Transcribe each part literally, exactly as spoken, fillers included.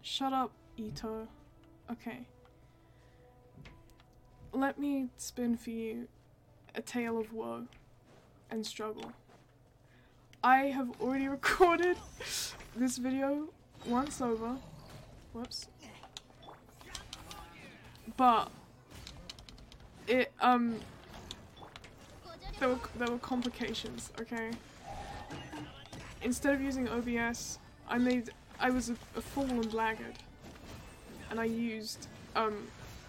Shut up, Ito. Okay. Let me spin for you a tale of woe and struggle. I have already recorded this video once over. Whoops. But it um there were there were complications, okay? Instead of using O B S, I made I was a, a fool and blackguard. And I used um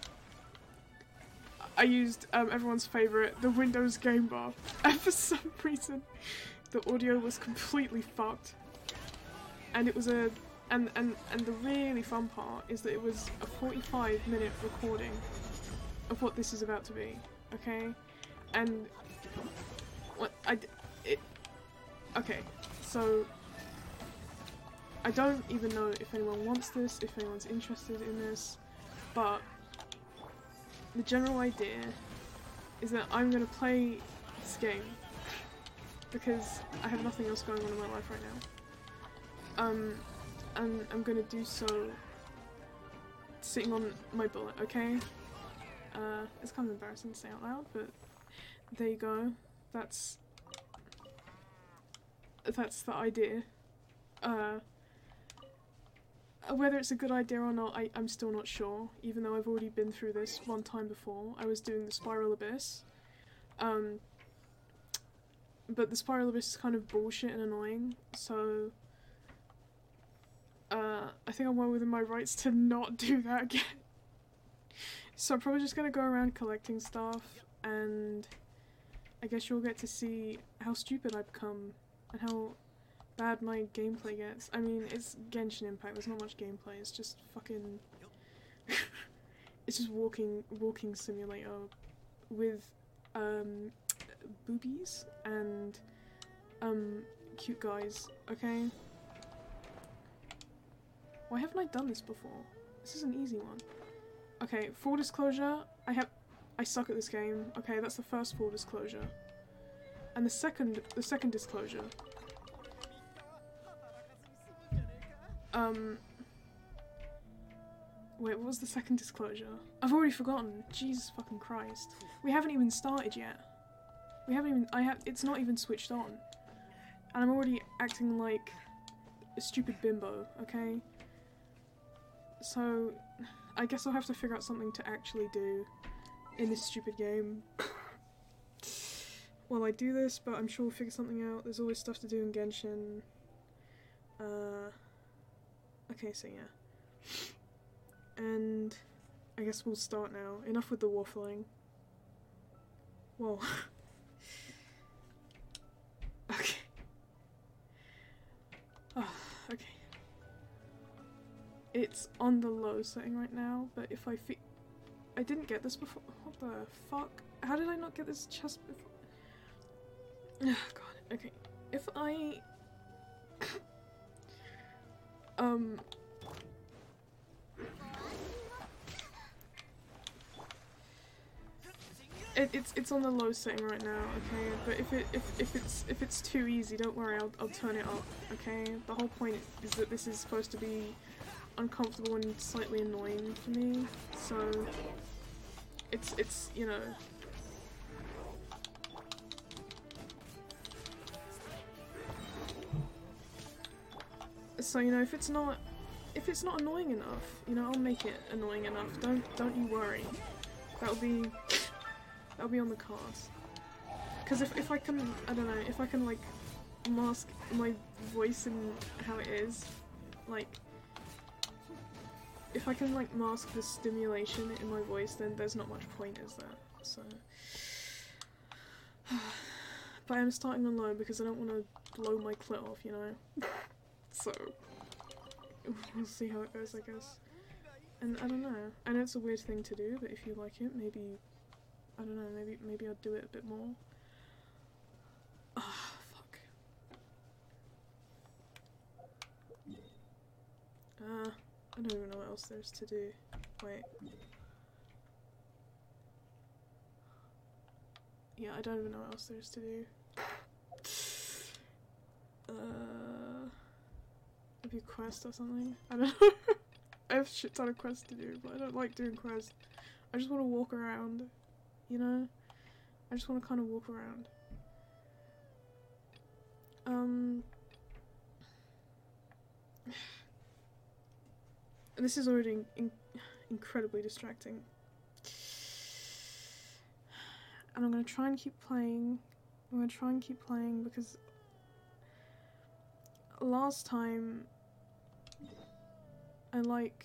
I used um, everyone's favorite, the Windows Game Bar, and for some reason the audio was completely fucked. And it was a and and and the really fun part is that it was a forty-five minute recording of what this is about to be, okay? And what I it okay, so I don't even know if anyone wants this, if anyone's interested in this, but the general idea is that I'm gonna play this game because I have nothing else going on in my life right now. Um, and I'm gonna do so sitting on my bullet, okay? Uh, it's kind of embarrassing to say out loud, but there you go. That's that's the idea. Uh, Whether it's a good idea or not, I, I'm still not sure, even though I've already been through this one time before. I was doing the Spiral Abyss. Um, but the Spiral Abyss is kind of bullshit and annoying, so uh, I think I'm well within my rights to not do that again. So I'm probably just gonna go around collecting stuff, and I guess you'll get to see how stupid I become, and how bad my gameplay gets. I mean, it's Genshin Impact, there's not much gameplay, it's just fucking... it's just walking walking simulator with um, boobies and um, cute guys, okay? Why haven't I done this before? This is an easy one. Okay, full disclosure, I have- I suck at this game. Okay, that's the first full disclosure. And the second- the second disclosure. Um, wait, what was the second disclosure? I've already forgotten. Jesus fucking Christ. We haven't even started yet. We haven't even- I have- it's not even switched on. And I'm already acting like a stupid bimbo, okay? So, I guess I'll have to figure out something to actually do in this stupid game. Well, I do this, but I'm sure we'll figure something out. There's always stuff to do in Genshin. Uh... Okay, so yeah. And I guess we'll start now. Enough with the waffling. Whoa. Okay. Oh, okay. It's on the low setting right now, but if I fe- I didn't get this before. What the fuck? How did I not get this chest before? Oh god, okay. If I... Um, it, it's it's on the low setting right now, okay. But if it if if it's if it's too easy, don't worry, I'll I'll turn it up, okay. The whole point is that this is supposed to be uncomfortable and slightly annoying for me, so it's it's you know. So, you know, if it's not, if it's not annoying enough, you know, I'll make it annoying enough. Don't, don't you worry. That'll be, that'll be on the cards. Because if, if I can, I don't know, if I can, like, mask my voice and how it is, like, if I can, like, mask the stimulation in my voice, then there's not much point, is there? So, but I'm starting on low because I don't want to blow my clit off, you know? So, we'll see how it goes, I guess. And I don't know. I know it's a weird thing to do, but if you like it, maybe, I don't know, maybe maybe I'll do it a bit more. Ah, oh, fuck. Uh, I don't even know what else there's to do. Wait. Yeah, I don't even know what else there's to do. Uh... Maybe a quest or something? I don't know. I have a shit ton of quests to do, but I don't like doing quests. I just want to walk around, you know? I just want to kind of walk around. Um... This is already in in incredibly distracting. And I'm gonna try and keep playing. I'm gonna try and keep playing because last time I like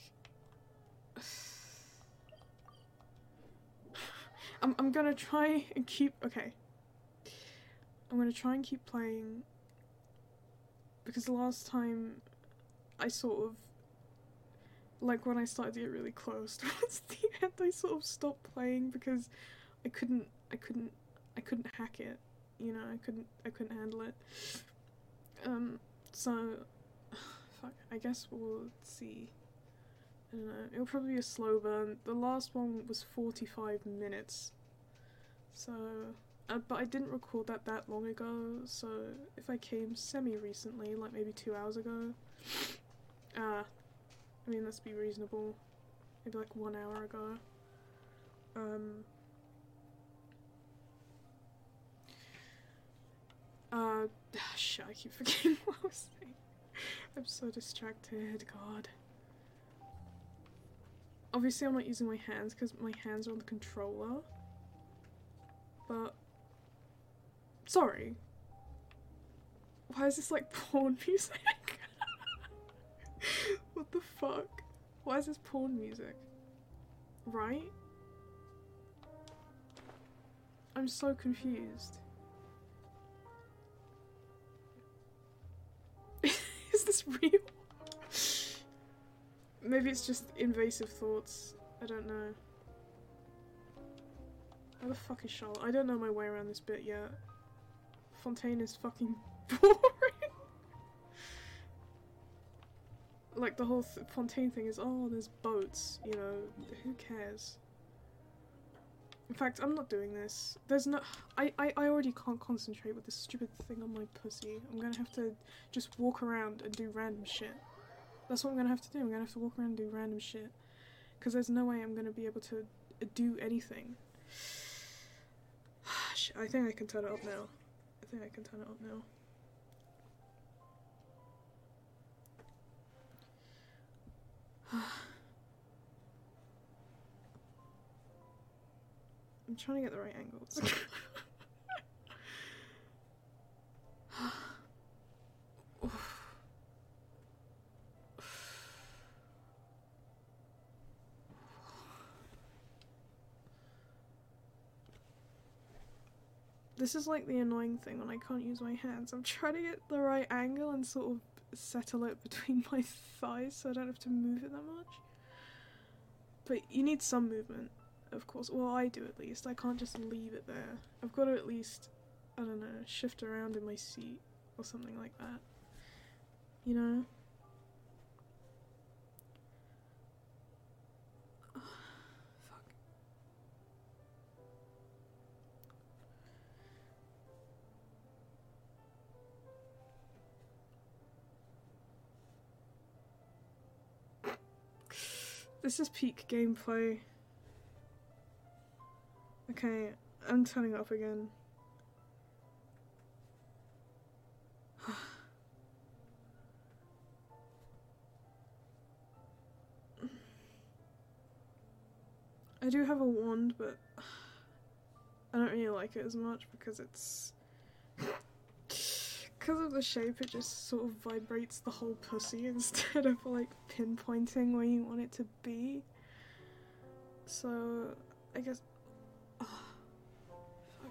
I'm I'm gonna try and keep okay. I'm gonna try and keep playing because the last time I sort of like when I started to get really close towards the end I sort of stopped playing because I couldn't I couldn't I couldn't hack it, you know, I couldn't I couldn't handle it. Um so fuck, I guess we'll see. I don't know, it'll probably be a slow burn. The last one was forty-five minutes. So uh, but I didn't record that that long ago, so if I came semi-recently, like maybe two hours ago, uh, I mean, let's be reasonable, maybe like one hour ago, um, uh, shit, I keep forgetting what I was saying. I'm so distracted, God. Obviously I'm not using my hands because my hands are on the controller, but sorry. Why is this like porn music? What the fuck? Why is this porn music? Right? I'm so confused. Is this real? Maybe it's just invasive thoughts. I don't know. How the fuck is Charlotte? I don't know my way around this bit yet. Fontaine is fucking boring. Like the whole th Fontaine thing is, oh, there's boats, you know, who cares? In fact, I'm not doing this. There's no- I, I, I already can't concentrate with this stupid thing on my pussy. I'm gonna have to just walk around and do random shit. That's what I'm gonna have to do. I'm gonna have to walk around and do random shit. Because there's no way I'm gonna be able to do anything. Shit, I think I can turn it up now. I think I can turn it up now. I'm trying to get the right angles. This is like the annoying thing when I can't use my hands. I'm trying to get the right angle and sort of settle it between my thighs so I don't have to move it that much. But you need some movement, of course. Well, I do at least. I can't just leave it there. I've got to at least, I don't know, shift around in my seat or something like that. You know? Oh, fuck. This is peak gameplay. Okay, I'm turning it up again. I do have a wand, but I don't really like it as much because it's... because of the shape, it just sort of vibrates the whole pussy instead of like pinpointing where you want it to be. So, I guess... Oh, fuck.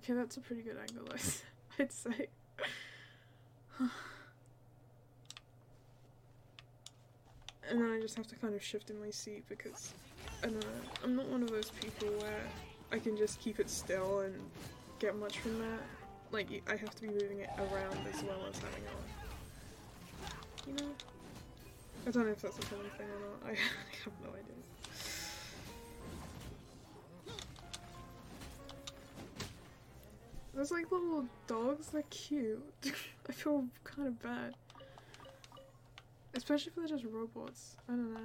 Okay, that's a pretty good angle, I'd say. And then I just have to kind of shift in my seat because, I don't know, I'm not one of those people where I can just keep it still and get much from that. Like, I have to be moving it around as well as having it, you know? I don't know if that's a common thing or not, I have no idea. There's like little dogs, they're cute. I feel kind of bad. Especially if they're just robots. I don't know.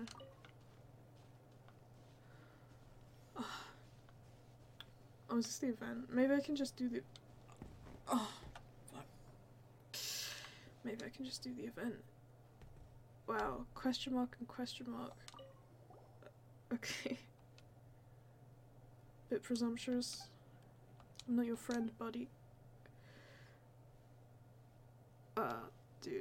Oh, is this the event? Maybe I can just do the... Oh, fuck. Maybe I can just do the event. Wow, question mark and question mark. Okay. Bit presumptuous. I'm not your friend, buddy. Uh, dude.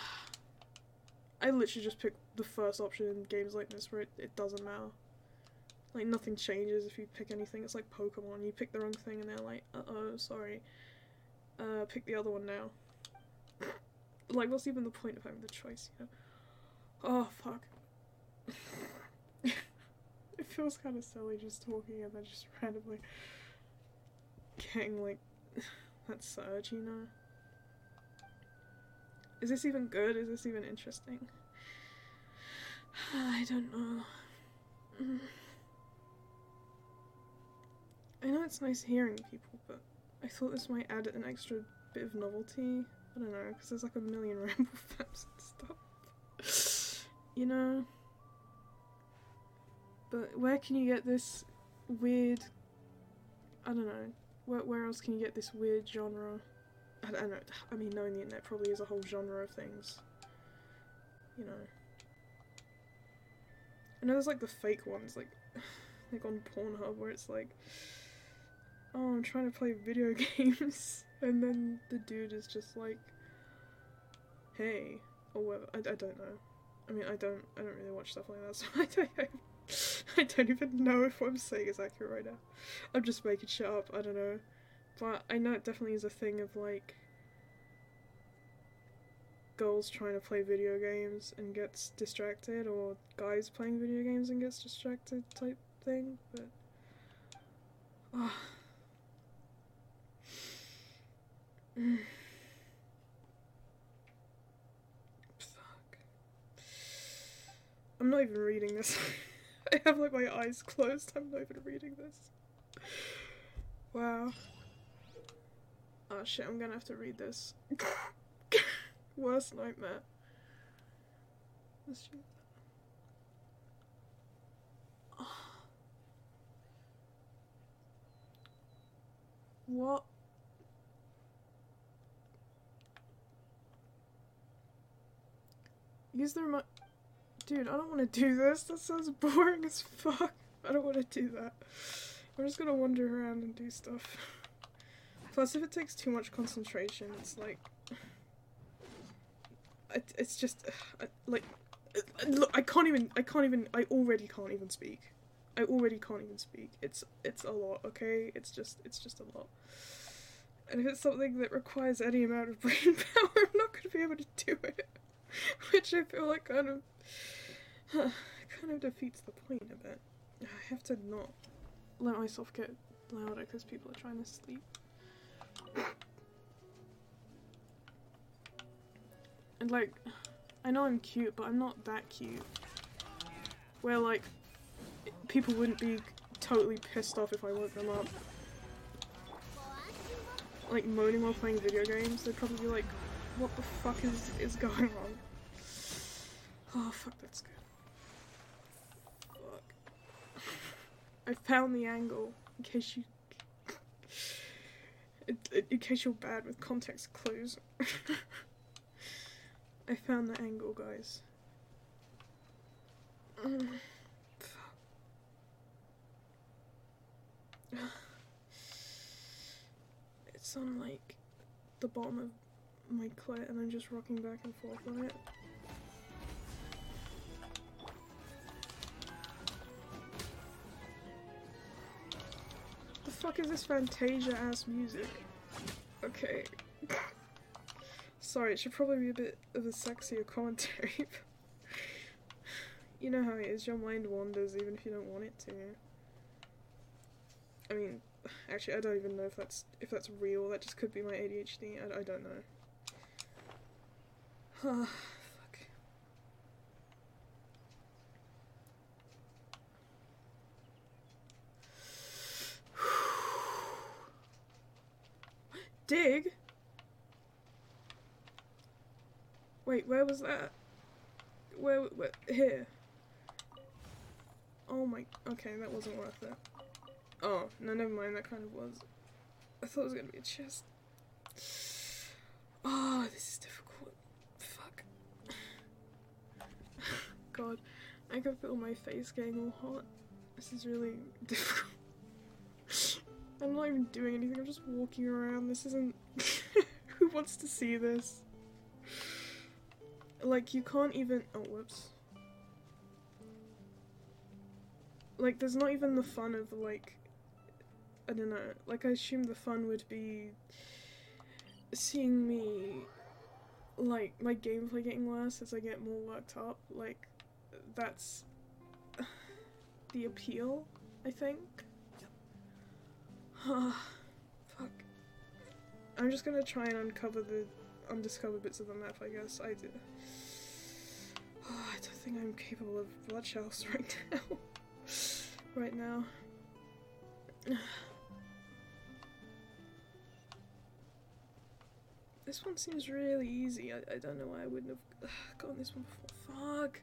I literally just picked the first option in games like this where it, it doesn't matter. Like, nothing changes if you pick anything. It's like Pokemon. You pick the wrong thing and they're like, uh-oh, sorry. Uh, pick the other one now. Like, what's even the point of having the choice, you know? Oh, fuck. It feels kind of silly just talking and then just randomly getting, like, that surge, you know? Is this even good? Is this even interesting? I don't know. Mm. I know it's nice hearing people, but I thought this might add an extra bit of novelty. I don't know, because there's like a million ramble faps and stuff. You know? But where can you get this weird... I don't know. Where, where else can you get this weird genre? I don't know. I mean, knowing the internet probably is a whole genre of things. You know. I know there's like the fake ones, like, like on Pornhub, where it's like, oh, I'm trying to play video games, and then the dude is just like, hey, or whatever. I, I don't know. I mean, I don't, I don't really watch stuff like that, so I don't, I, I don't even know if what I'm saying is accurate right now. I'm just making shit up, I don't know. But I know it definitely is a thing of, like, girls trying to play video games and gets distracted, or guys playing video games and gets distracted type thing, but... Oh. Mm. Fuck. I'm not even reading this. I have, like, my eyes closed, I'm not even reading this. Wow. Oh shit, I'm gonna have to read this. Worst nightmare. Let's read that. Oh. What? Use the remote. Dude, I don't want to do this. That sounds boring as fuck. I don't want to do that. I'm just gonna wander around and do stuff. Plus, if it takes too much concentration, it's like... It, it's just... Uh, like... Uh, look, I can't even... I can't even... I already can't even speak. I already can't even speak. It's it's a lot, okay? It's just... It's just a lot. And if it's something that requires any amount of brain power, I'm not gonna be able to do it. Which I feel like kind of... Uh, kind of defeats the point a bit. I have to not let myself get louder because people are trying to sleep. And like, I know I'm cute, but I'm not that cute. Where like, people wouldn't be totally pissed off if I woke them up. Like moaning while playing video games, they'd probably be like, what the fuck is, is going on? Oh fuck, that's good. Fuck. I found the angle, in case you... In, in case you're bad with context clues. I found the angle, guys. Mm. It's on, like, the bottom of my clit, and I'm just rocking back and forth on it. The fuck is this Fantasia ass music? Okay. Sorry, it should probably be a bit of a sexier commentary. You know how it is, your mind wanders even if you don't want it to. I mean, actually I don't even know if that's if that's real, that just could be my A D H D, I, I don't know. Fuck. Dig? Wait, where was that? Where, where, here. Oh my, okay, that wasn't worth it. Oh, no, never mind, that kind of was. I thought it was gonna be a chest. Oh, this is difficult. Fuck. God, I can feel my face getting all hot. This is really difficult. I'm not even doing anything, I'm just walking around. This isn't... Who wants to see this? Like, you can't even- oh, whoops. Like, there's not even the fun of, like... I don't know. Like, I assume the fun would be... seeing me... like, my gameplay getting worse as I get more worked up. Like, that's... the appeal, I think. Fuck. I'm just gonna try and uncover the undiscovered bits of the map, I guess. I did. Oh, I don't think I'm capable of blood shells right now. right now. This one seems really easy. I, I don't know why I wouldn't have gotten this one before. Fuck.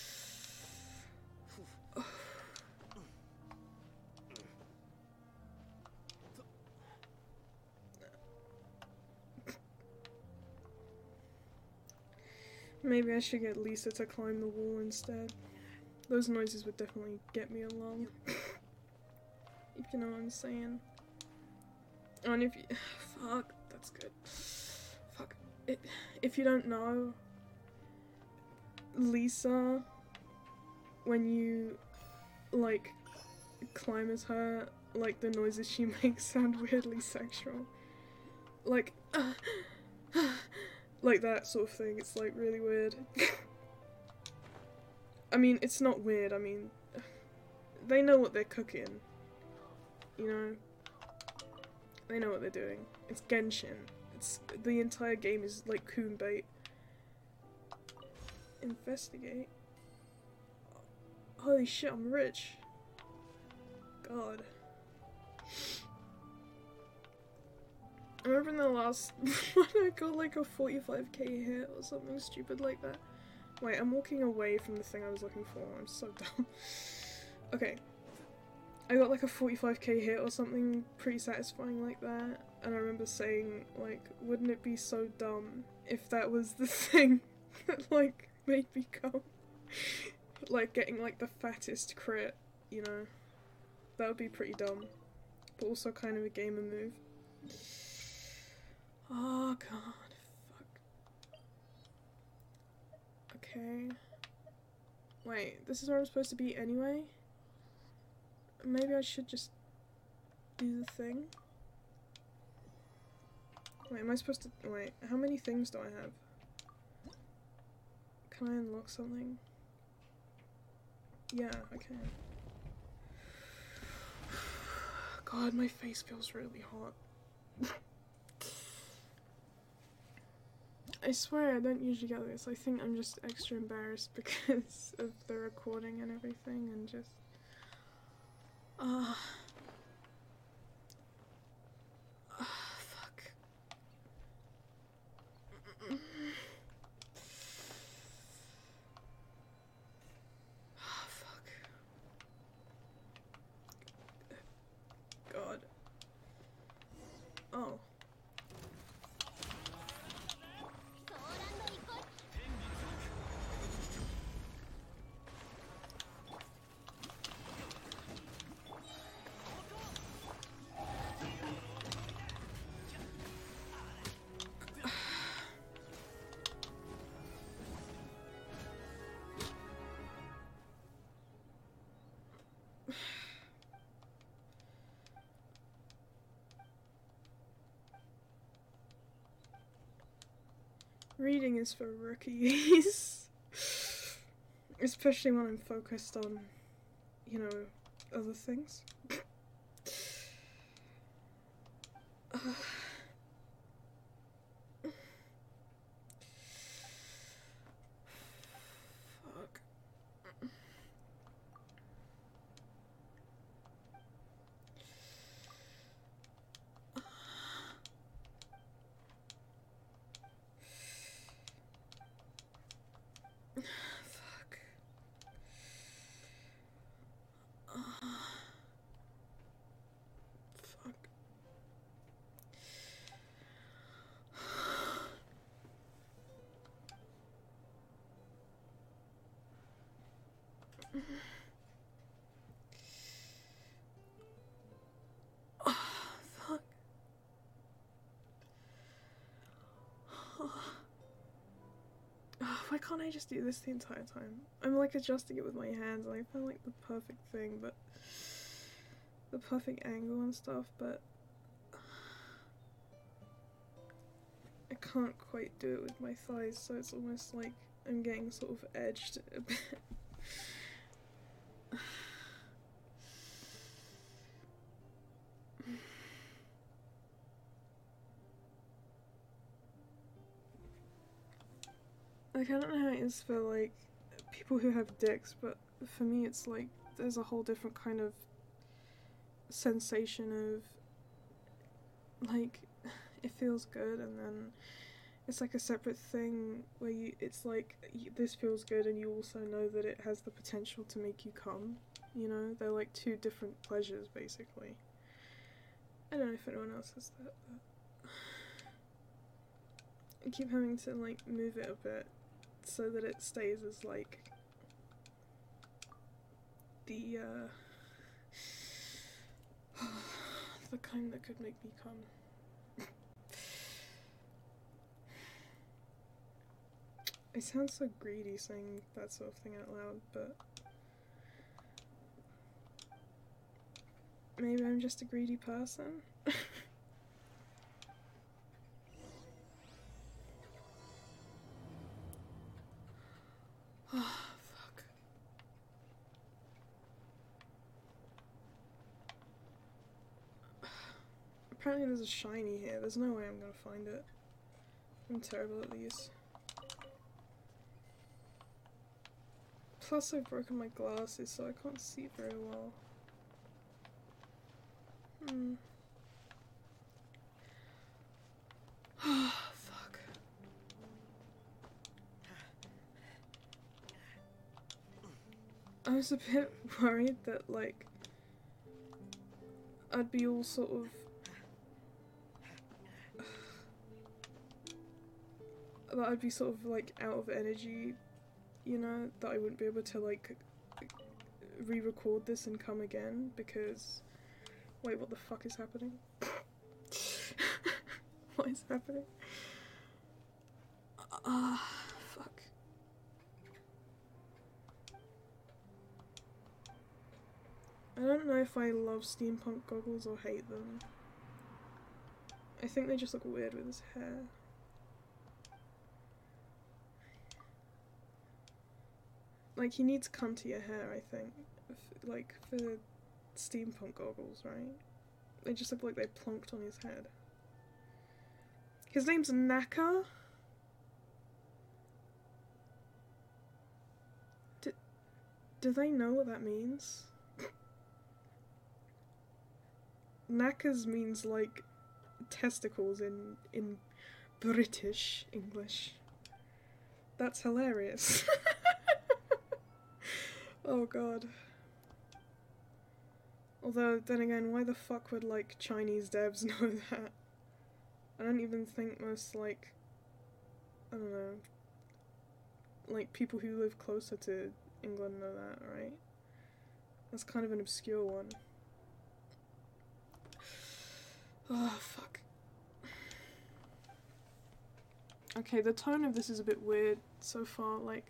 Maybe I should get Lisa to climb the wall instead. Those noises would definitely get me along. If you know what I'm saying. Oh, and if you- fuck, that's good. Fuck. It, if you don't know, Lisa, when you, like, climb as her, like, the noises she makes sound weirdly sexual. Like, uh, like that sort of thing. It's like really weird. I mean, it's not weird. I mean, they know what they're cooking. You know, they know what they're doing. It's Genshin. It's the entire game is like coon bait. Investigate. Holy shit! I'm rich. God. I remember in the last one I got like a forty-five K hit or something stupid like that. Wait, I'm walking away from the thing I was looking for. I'm so dumb. Okay. I got like a forty-five K hit or something pretty satisfying like that. And I remember saying, like, wouldn't it be so dumb if that was the thing that, like, made me come? Like, getting, like, the fattest crit, you know? That would be pretty dumb. But also kind of a gamer move. Oh god, fuck. Okay. Wait, this is where I'm supposed to be anyway? Maybe I should just do the thing? Wait, am I supposed to- wait, how many things do I have? Can I unlock something? Yeah, I can. God, my face feels really hot. I swear I don't usually get this. I think I'm just extra embarrassed because of the recording and everything and just... Ah. Uh, uh, fuck. Oh, fuck. God. Oh. Reading is for rookies. Especially when I'm focused on, you know, other things. uh. Fuck. Oh, fuck. Oh. Oh, why can't I just do this the entire time? I'm like adjusting it with my hands and I found like the perfect thing, but the perfect angle and stuff, but I can't quite do it with my thighs, so it's almost like I'm getting sort of edged a bit. Like, I don't know how it is for, like, people who have dicks, but for me it's like, there's a whole different kind of sensation of, like, it feels good, and then it's like a separate thing where you, it's like, you, this feels good, and you also know that it has the potential to make you come, you know? They're like two different pleasures, basically. I don't know if anyone else has that, but I keep having to, like, move it a bit so that it stays as, like, the, uh, the kind that could make me come. I sound so greedy saying that sort of thing out loud, but maybe I'm just a greedy person? Oh, fuck. Apparently there's a shiny here. There's no way I'm gonna find it. I'm terrible at these. Plus I've broken my glasses, so I can't see very well. Hmm. Oh, fuck. I was a bit worried that, like, I'd be all sort of... that I'd be sort of, like, out of energy, you know? That I wouldn't be able to, like, re-record this and come again, because... Wait, what the fuck is happening? What is happening? Ah, uh, fuck. I don't know if I love steampunk goggles or hate them. I think they just look weird with his hair. Like, he needs cuntier hair, I think. F like, for steampunk goggles, right? They just look like they plonked on his head. His name's Naka? Do, do they know what that means? Knackers means, like, testicles in, in British English. That's hilarious. Oh god. Although, then again, why the fuck would, like, Chinese devs know that? I don't even think most, like, I don't know, like, people who live closer to England know that, right? That's kind of an obscure one. Oh, fuck. Okay, the tone of this is a bit weird so far, like...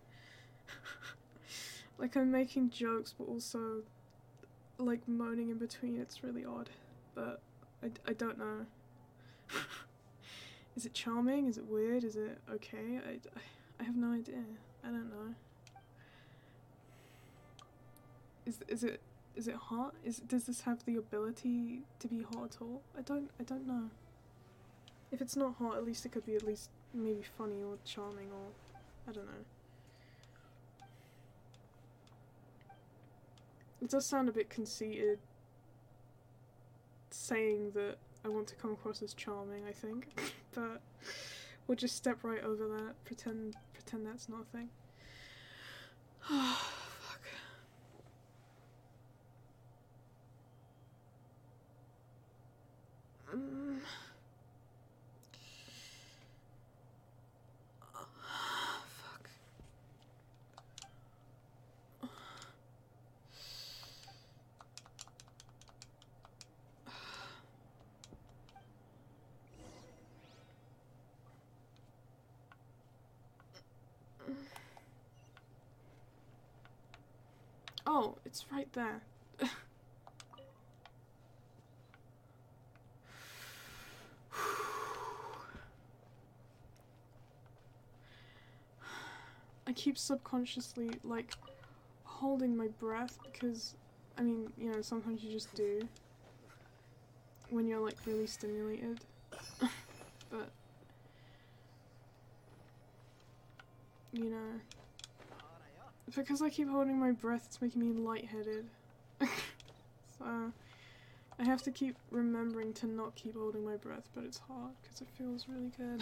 like, I'm making jokes, but also, like, moaning in between. It's really odd, but I, I don't know. Is it charming? Is it weird? Is it okay? I, I have no idea. I don't know. Is is it is it hot? Is does this have the ability to be hot at all? I don't I don't know. If it's not hot, at least it could be at least maybe funny or charming or I don't know. It does sound a bit conceited saying that I want to come across as charming, I think. But we'll just step right over that. Pretend pretend that's not a thing. Oh, fuck. Mm. Fuck. Oh, it's right there. I keep subconsciously, like, holding my breath because, I mean, you know, sometimes you just do when you're, like, really stimulated. But, you know, because I keep holding my breath, it's making me lightheaded. So, I have to keep remembering to not keep holding my breath, but it's hard because it feels really good.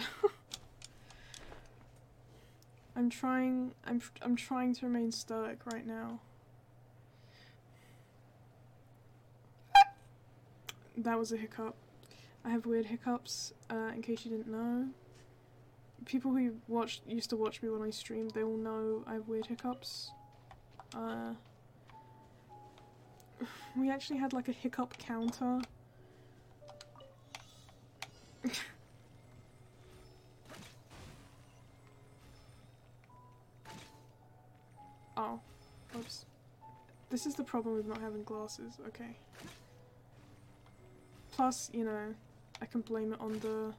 I'm trying, I'm, I'm trying to remain stoic right now. That was a hiccup. I have weird hiccups, uh, in case you didn't know. People who watched, used to watch me when I streamed, they all know I have weird hiccups. Uh, we actually had like a hiccup counter. Oh, oops. This is the problem with not having glasses, okay. Plus, you know, I can blame it on the...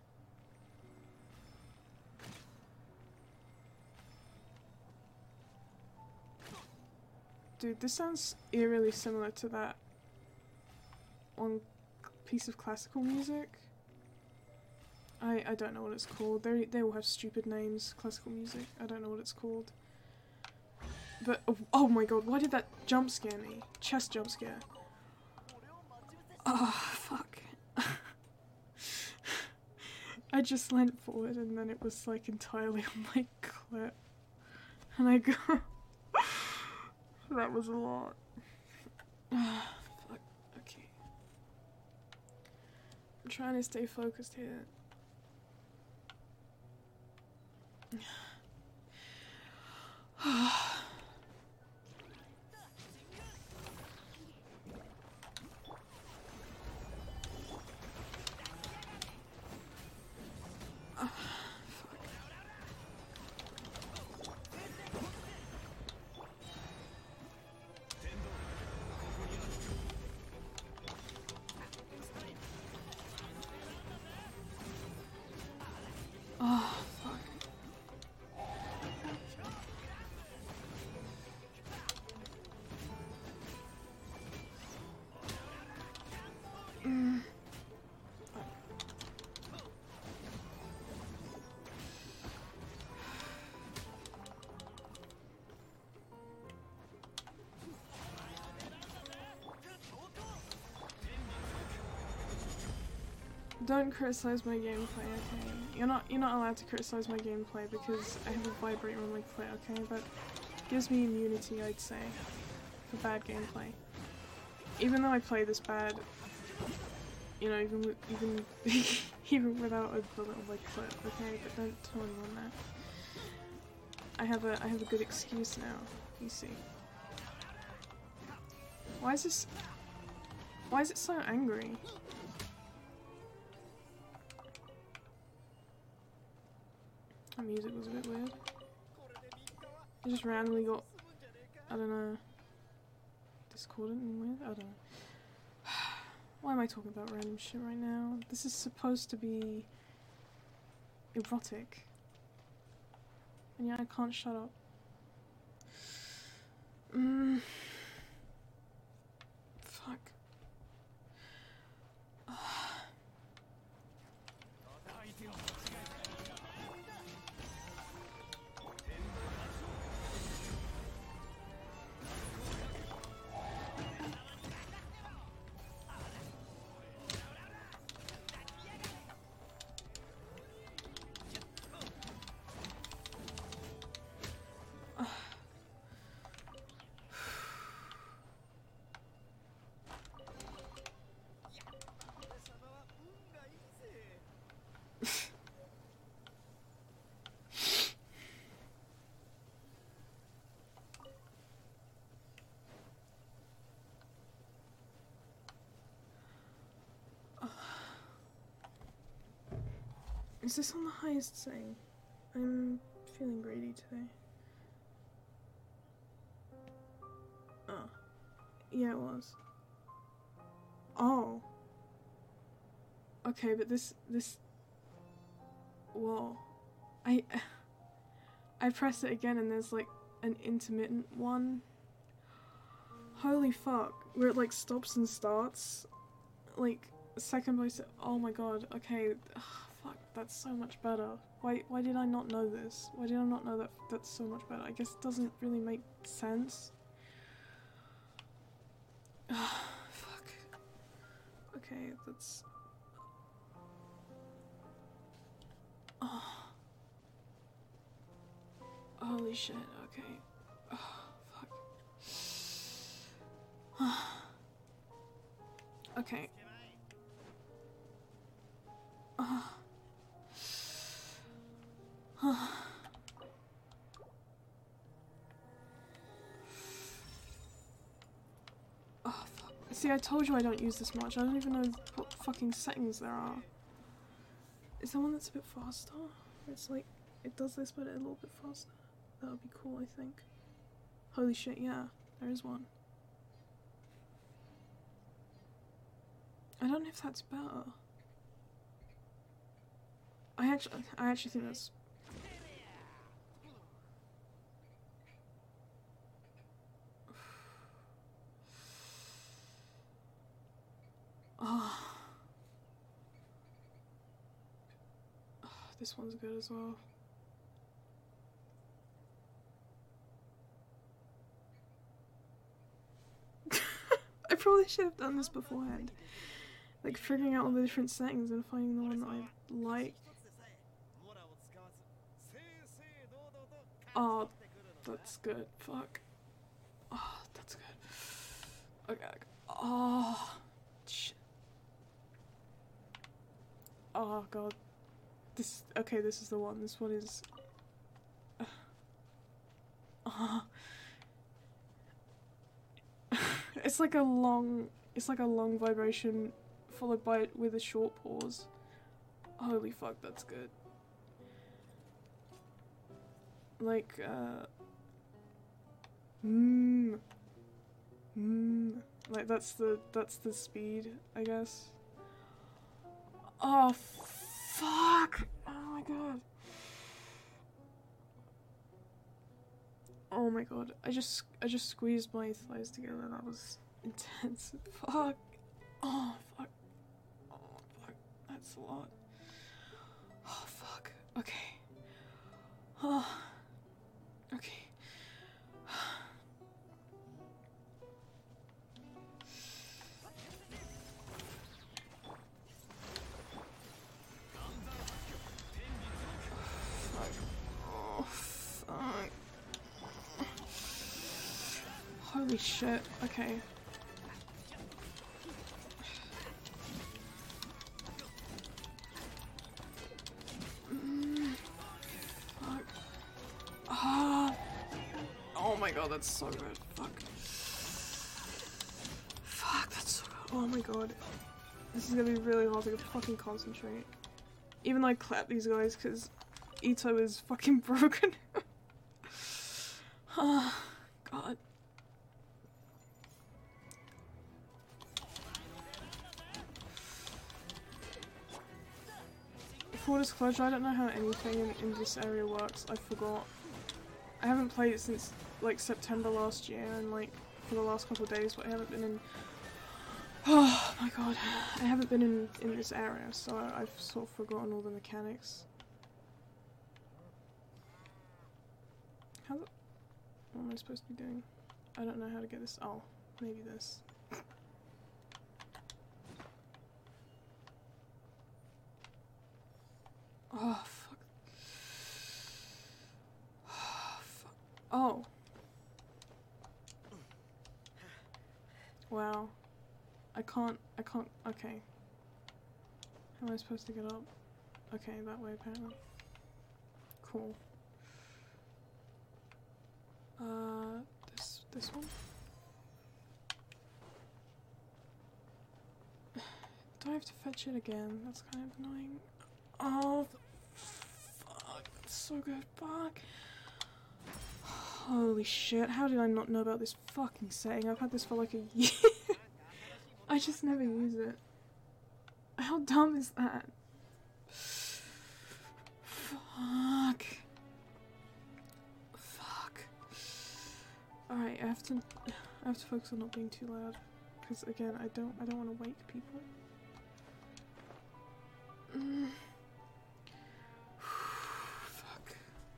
Dude, this sounds eerily similar to that one piece of classical music. I, I don't know what it's called. They, they all have stupid names, classical music. I don't know what it's called. But, oh, oh my god, why did that jump scare me? Chest jump scare. Oh, fuck. I just leant forward and then it was like entirely on my clip. And I got... That was a lot. Fuck, okay. I'm trying to stay focused here. Oh, fuck. Mm. Don't criticize my gameplay, okay? You're not you're not allowed to criticize my gameplay because I have a vibrator on my clit, okay? That gives me immunity, I'd say, for bad gameplay. Even though I play this bad, you know, even with, even even without a bullet on my clit, okay? But don't tell anyone that. I have a I have a good excuse now. You see. Why is this? Why is it so angry? The music was a bit weird. It just randomly got, I don't know, discordant and weird? I don't know. Why am I talking about random shit right now? This is supposed to be erotic. And yet I can't shut up. Mm. Fuck. Is this on the highest setting? I'm feeling greedy today. Oh. Yeah, it was. Oh. Okay, but this, this... Whoa. I... I press it again and there's like an intermittent one. Holy fuck. Where it like stops and starts. Like, second place... Oh my god, okay. Ugh, fuck, that's so much better. Why, why did I not know this? Why did I not know that that's so much better? I guess it doesn't really make sense. Fuck. Okay, that's... Oh. Holy shit, okay. Oh, fuck. Okay. Oh. Oh, fuck. See, I told you I don't use this much. I don't even know what fucking settings there are. Is there one that's a bit faster? It's like, it does this but a little bit faster. That would be cool, I think. Holy shit, yeah. There is one. I don't know if that's better. I actually, I actually think that's... Oh. Oh, this one's good as well. I probably should have done this beforehand. Like figuring out all the different settings and finding the one that I like. Oh, that's good. Fuck. Oh, that's good. Okay. Oh, shit. Oh god. This. Okay, this is the one. This one is. Uh, oh. It's like a long. It's like a long vibration, followed by it with a short pause. Holy fuck, that's good. Like, uh... Mmm. Mmm. Like, that's the, that's the speed, I guess. Oh, fuck! Oh my god. Oh my god. I just, I just squeezed my thighs together. That was intense. Fuck. Oh, fuck. Oh, fuck. That's a lot. Oh, fuck. Okay. Oh. Okay. Oh, fuck. Holy shit. Okay. Mm. Fuck. Ah. Oh my god, that's so good. Fuck. Fuck, that's so good. Oh my god. This is gonna be really hard to fucking concentrate. Even though I clap these guys because Ito is fucking broken. Oh, god. full disclosure, I don't know how anything in, in this area works. I forgot. I haven't played it since like September last year, and like for the last couple of days, but I haven't been in. Oh my god, I haven't been in in this area, so I, I've sort of forgotten all the mechanics. How? The, what am I supposed to be doing? I don't know how to get this. Oh, maybe this. Oh, fuck. Oh, fuck. Oh. Wow. I can't, I can't, okay. How am I supposed to get up? Okay, that way apparently. Cool. Uh, this, this one? Do I have to fetch it again? That's kind of annoying. Oh, fuck, that's so good, fuck. Holy shit, how did I not know about this fucking setting? I've had this for like a year. I just never use it. How dumb is that? Fuck. Fuck. Alright, I have to I have to focus on not being too loud. Because again, I don't I don't want to wake people. Mm. Fuck.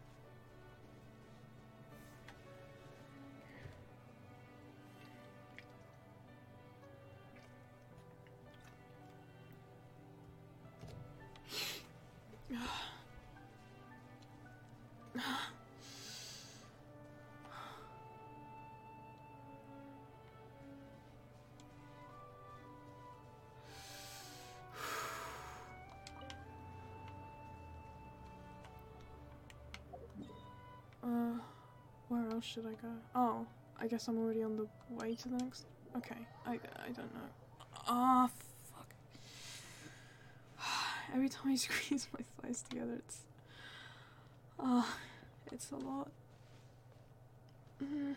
Uh, where else should I go? Oh, I guess I'm already on the way to the next. Okay, I I don't know. Ah, oh, fuck. Every time I squeeze my thighs together, it's ah, uh, it's a lot. Mm.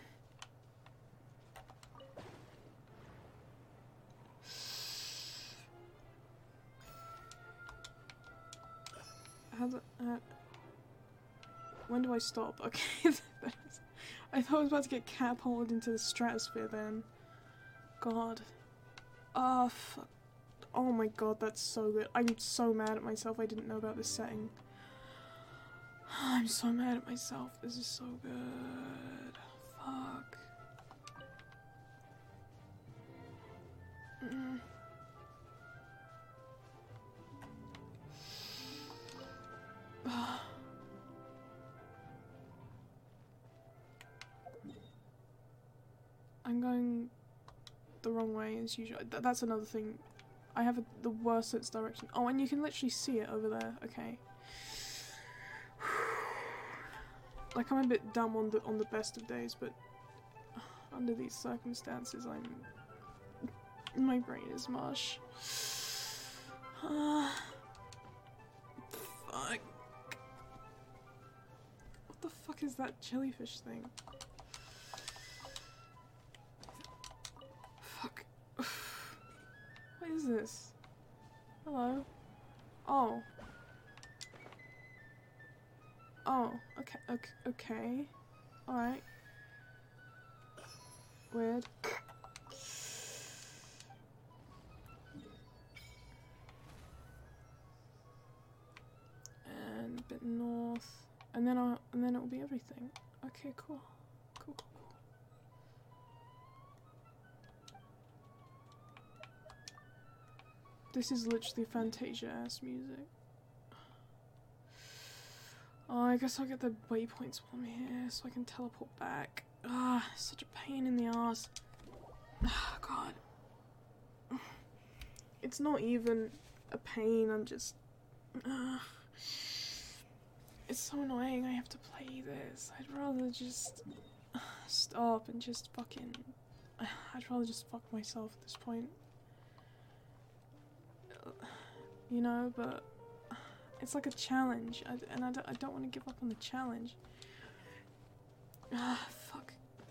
How do, uh, when do I stop? Okay, I thought I was about to get catapulted into the stratosphere then. God. Oh, fuck. Oh my god, that's so good. I'm so mad at myself I didn't know about this setting. I'm so mad at myself. This is so good. Fuck. Mm. I'm going the wrong way as usual. Th that's another thing. I have a, the worst sense of direction. Oh, and you can literally see it over there. Okay. Like, I'm a bit dumb on the on the best of days, but under these circumstances, I'm my brain is mush. Uh, fuck. What the fuck is that jellyfish thing? Fuck. What is this? Hello? Oh. Oh, okay, okay, okay. Alright. Weird. And a bit north. And then I'll, and then it'll be everything. Okay, cool. Cool, cool, cool. This is literally Fantasia-ass music. Oh, I guess I'll get the waypoints while I'm here so I can teleport back. Ah, such a pain in the ass. Ah, God. It's not even a pain, I'm just... Uh, it's so annoying I have to play this. I'd rather just uh, stop and just fucking... Uh, I'd rather just fuck myself at this point. Uh, you know, but... It's like a challenge, I, and I don't, I don't want to give up on the challenge. Ah, fuck.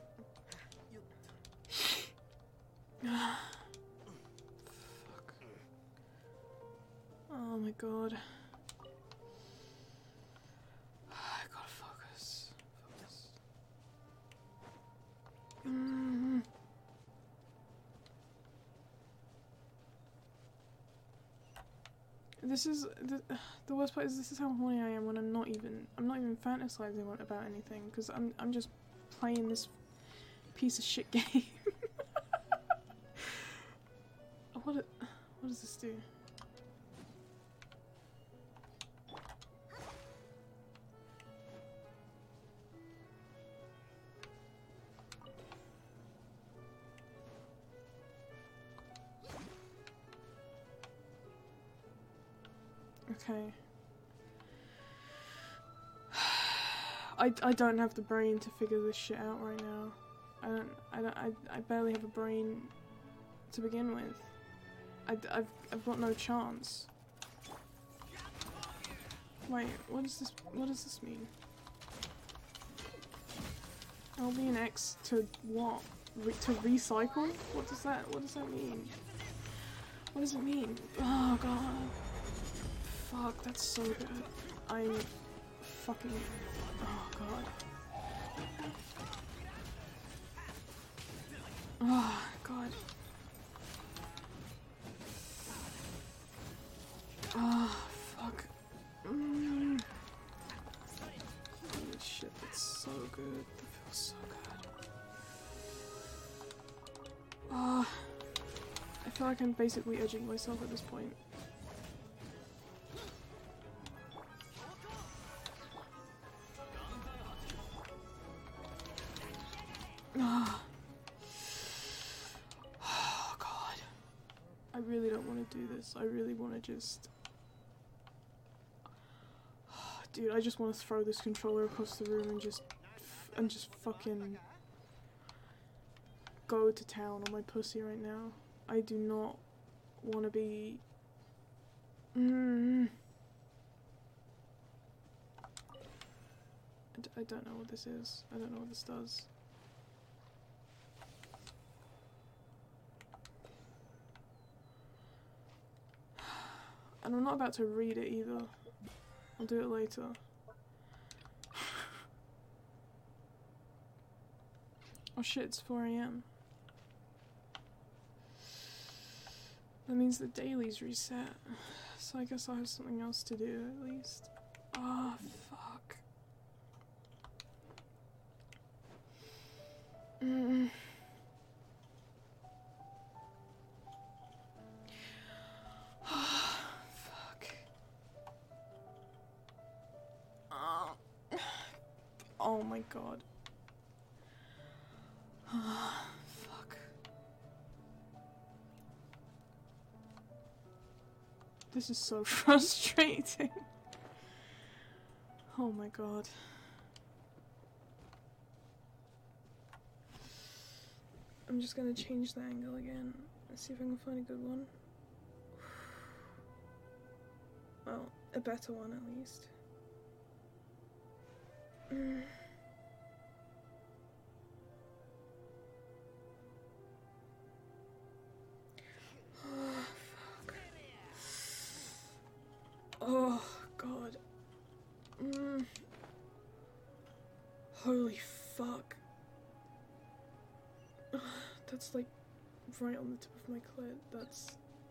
Ah, fuck. Oh my god. This is the, the worst part is this is how horny I am when I'm not even I'm not even fantasizing about anything because I'm I'm just playing this piece of shit game. what what does this do? Okay. I, I don't have the brain to figure this shit out right now. I don't I don't I, I barely have a brain to begin with. I, I've I've got no chance. Wait, what does this what does this mean? L B and X to what? Re to recycle? What does that what does that mean? What does it mean? Oh god. Fuck, that's so good. I'm fucking... Oh god. Oh god. Oh fuck. Mm. Holy shit, that's so good. That feels so good. Ah. Oh, I feel like I'm basically edging myself at this point. Oh. Oh god. I really don't want to do this. I really want to just... Dude, I just want to throw this controller across the room and just... F and just fucking... go to town on my pussy right now. I do not want to be... Mm. I, d I don't know what this is. I don't know what this does. And I'm not about to read it either. I'll do it later. Oh shit, it's four A M That means the daily's reset. So I guess I'll have something else to do at least. Ah, oh, fuck. Mm. Oh my god. Fuck. This is so frustrating. Oh my god. I'm just gonna change the angle again. Let's see if I can find a good one. Well, a better one at least. Mm. Oh, fuck. Oh, God. Mm. Holy fuck. That's like right on the tip of my clit. That's...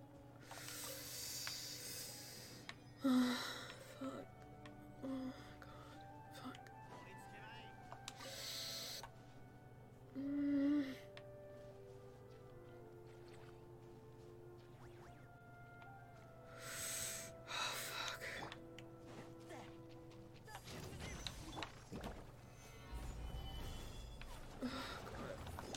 Oh, fuck. Oh. Mm. Oh, fuck. Oh, God.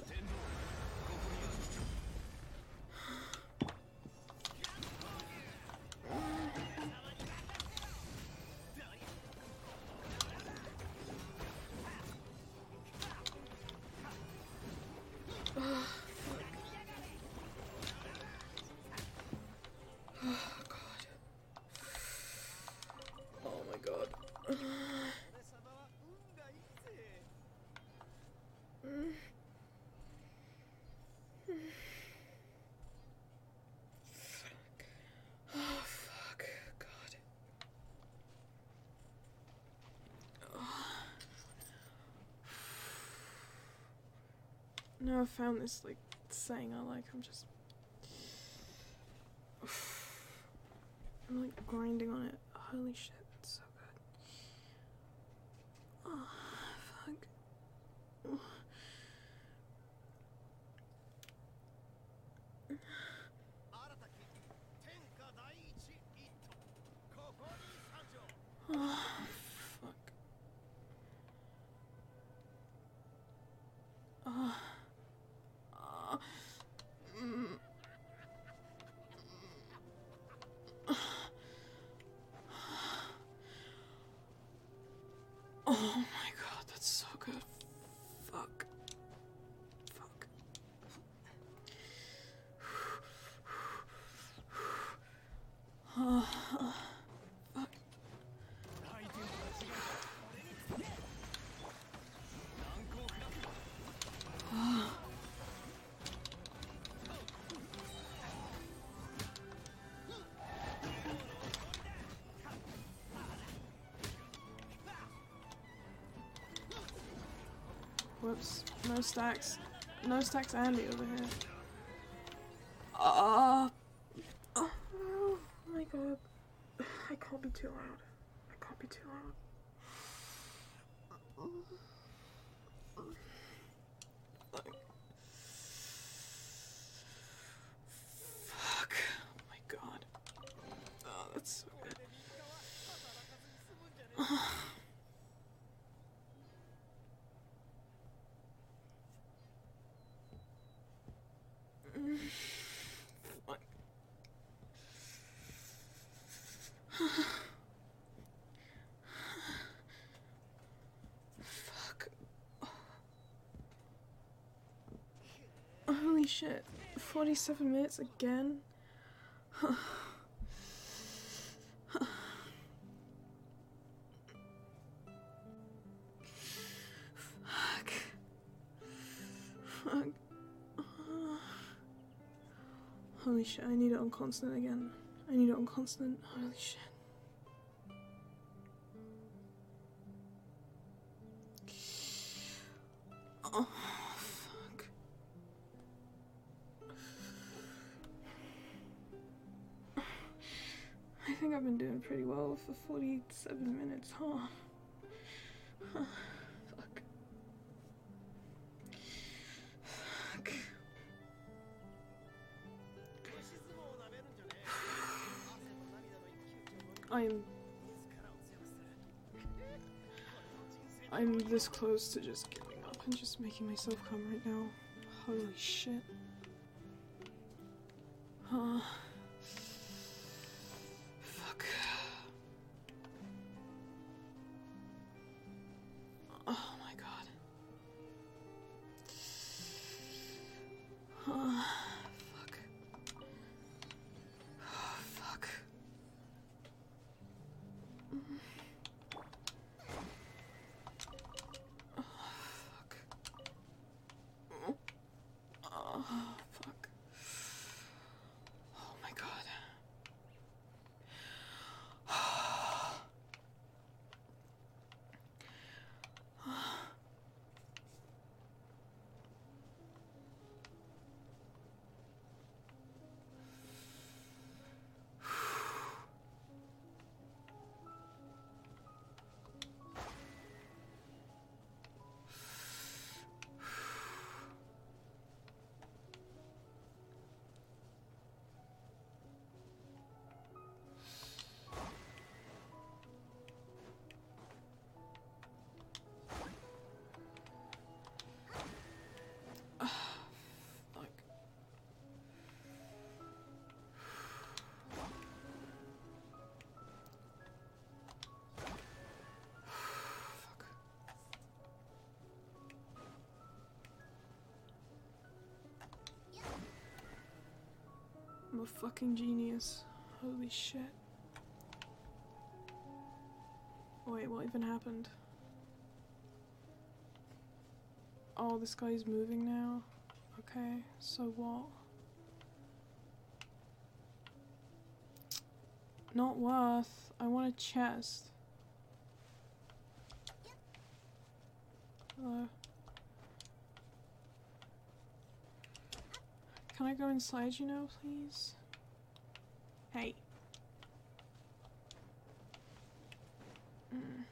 Oh, fuck. Oh, God. Oh, my God. Mm. Fuck. Oh, fuck. God. Oh. Now I've found this, like, saying I like, I'm just... I'm like grinding on it. Holy shit, it's so good. Oh, fuck. Oh, fuck. Oh. Oh. Mm. Oh my god, that's so good. Fuck. Fuck. Oh, fuck. Oh. Whoops. No stacks. No stacks Andy over here. Uh, oh my god. I can't be too loud. I can't be too loud. Fuck. Oh my god. Oh, that's so good. Fuck. Fuck. Holy shit. forty-seven minutes again? Fuck. Fuck. Holy shit, I need it on constant again. I need it on constant. Holy shit. Oh, fuck. I think I've been doing pretty well for forty-seven minutes, huh? Huh. Fuck. Fuck. I'm... I'm this close to just giving up and just making myself come right now. Holy shit. Huh. Fuck. Oh my god. Huh. Fuck. Oh, fuck. Mm. Oh, fuck. Oh my god. I'm a fucking genius. Holy shit. Wait, what even happened? Oh, this guy's moving now? Okay, so what? Not worth. I want a chest. Hello. Can I go inside you now, please? Hey. Mm.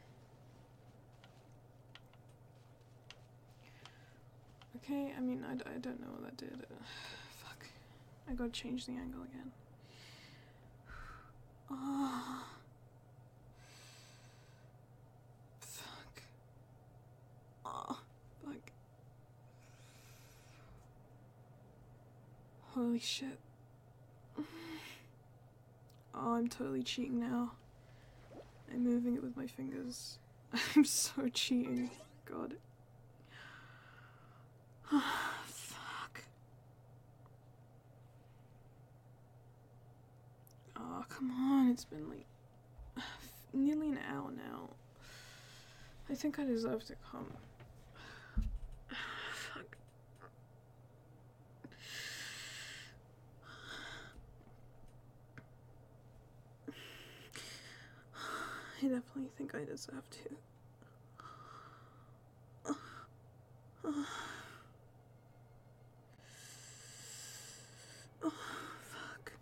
Okay, I mean, I, I don't know what that did. Uh, fuck. I gotta change the angle again. Oh. Fuck. Oh, fuck. Holy shit. Oh, I'm totally cheating now. I'm moving it with my fingers. I'm so cheating. God. Fuck. Oh, come on. It's been like nearly an hour now. I think I deserve to come. Fuck. I definitely think I deserve to. Oh, fuck.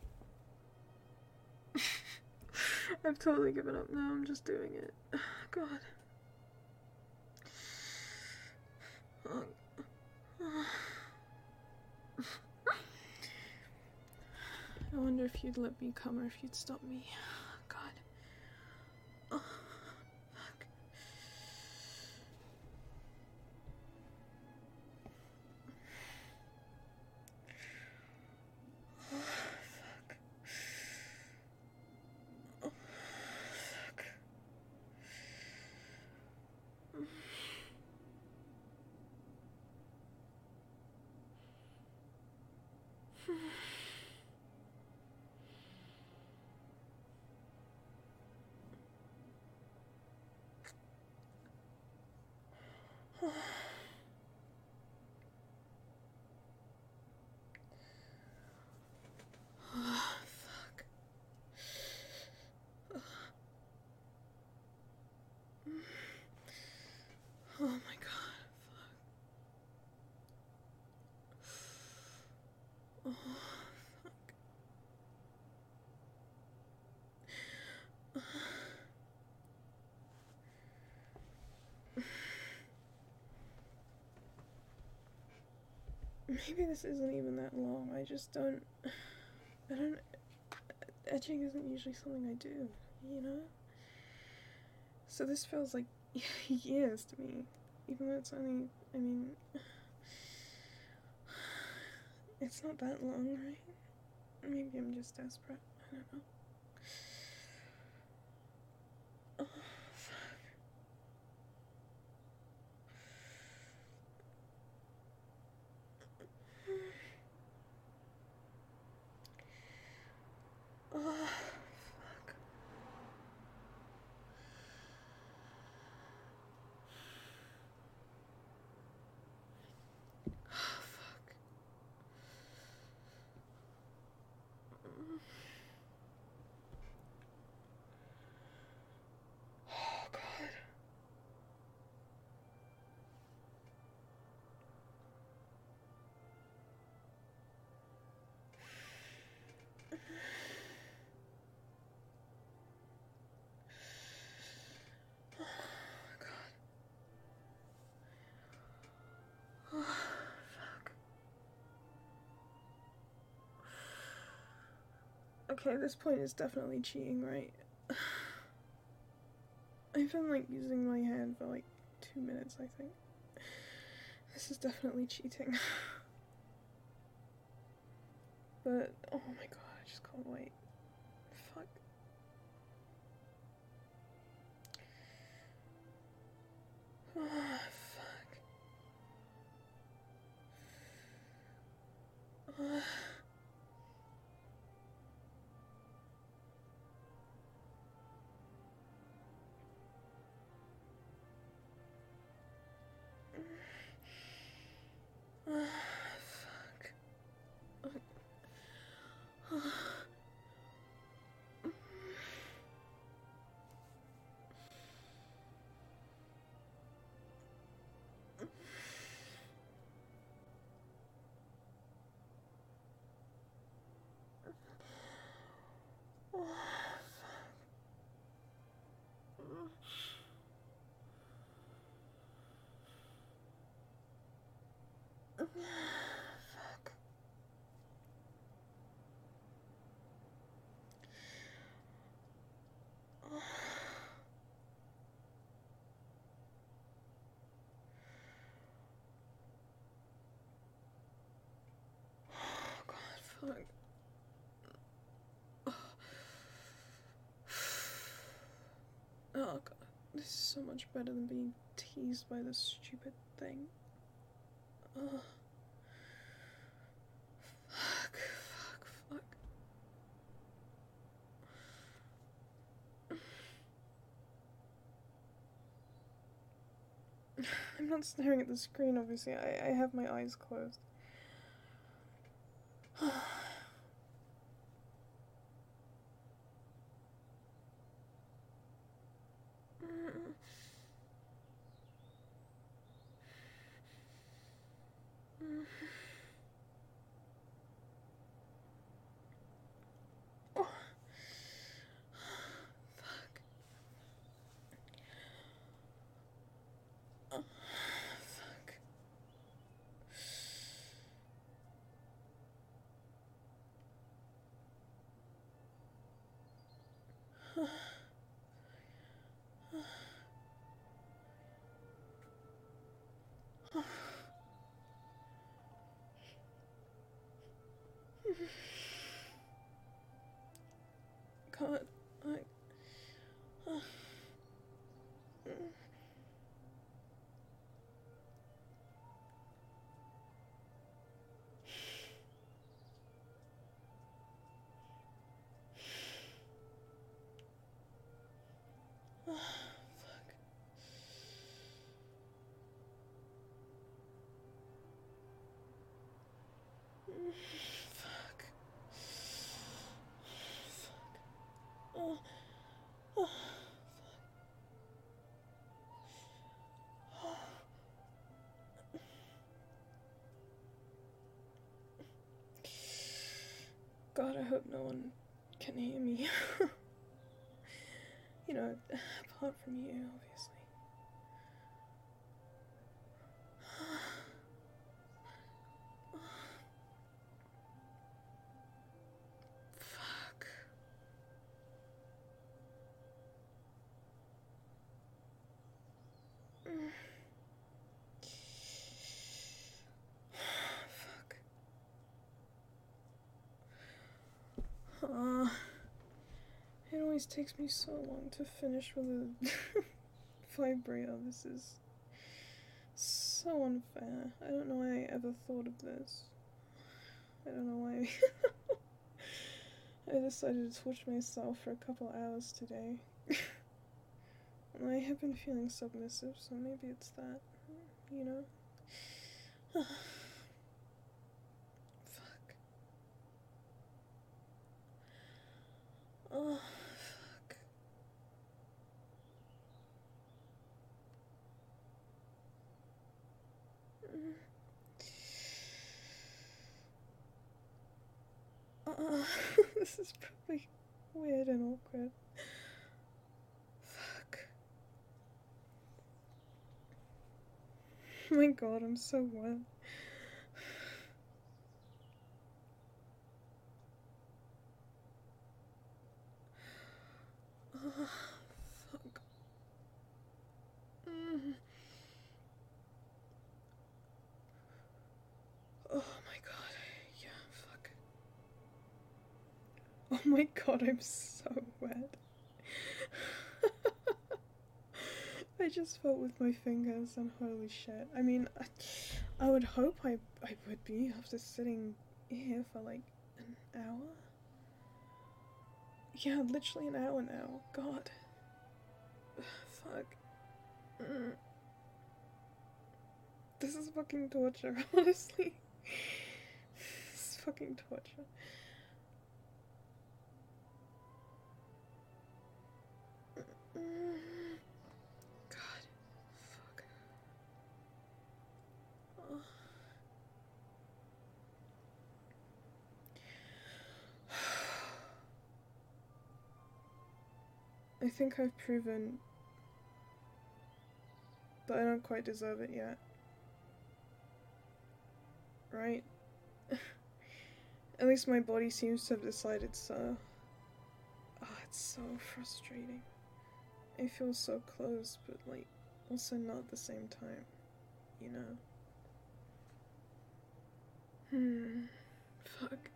I've totally given up now. I'm just doing it. God. Oh. I wonder if you'd let me come or if you'd stop me. God. Oh, fuck. Oh, fuck. Oh, fuck. Oh. Oh, fuck. Oh my god, fuck. Oh, fuck. Maybe this isn't even that long. I just don't. I don't. Etching isn't usually something I do, you know? So this feels like years to me. Even though it's only. I mean. It's not that long, right? Maybe I'm just desperate. I don't know. Oh, fuck. Oh, fuck. Oh, fuck. Oh, God. Oh, fuck. Okay, this point is definitely cheating, right? I've been, like, using my hand for, like, two minutes, I think. This is definitely cheating. But, oh my god, I just can't wait. Fuck. Oh, fuck. Oh. Oh, fuck. Oh. Fuck. Oh god, fuck. Oh god, this is so much better than being teased by this stupid thing. Oh. Fuck, fuck, fuck. I'm not staring at the screen, obviously. I, I have my eyes closed. Oh. Fuck. Oh. Fuck. God, I... Oh. Fuck. Fuck. Fuck. Oh. Oh. Fuck. God, I hope no one can hear me. You know, apart from you, obviously. Fuck. Fuck. Uh, it always takes me so long to finish with a vibrator. This is so unfair. I don't know why I ever thought of this. I don't know why I decided to torture myself for a couple hours today. I have been feeling submissive, so maybe it's that, you know? Fuck. Oh, fuck. Uh, this is probably weird and awkward. Fuck. Oh my god, I'm so wet. Oh, fuck. Mm. Oh my god, yeah, fuck. Oh my god, I'm so wet. I just felt with my fingers and holy shit. I mean, I, I would hope I, I would be after sitting here for like an hour. Yeah, literally an hour now. God. Fuck. Mm. This is fucking torture, honestly. This is fucking torture. Mm. God. Fuck. Oh. I think I've proven that I don't quite deserve it yet. right? At least my body seems to have decided so. Oh, it's so frustrating. I feel so close, but like, also not at the same time, you know? Hmm. Fuck.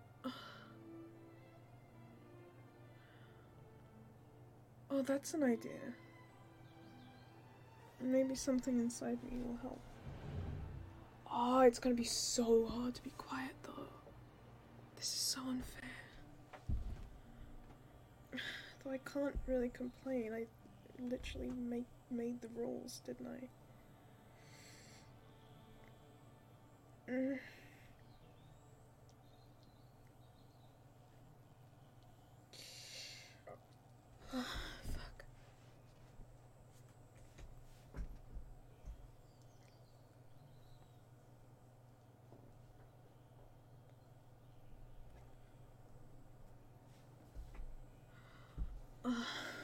Oh, that's an idea. Maybe something inside me will help. Oh, it's gonna be so hard to be quiet though. This is so unfair. Though I can't really complain. I literally make, made the rules, didn't I? Mm. Oh, fuck. Oh.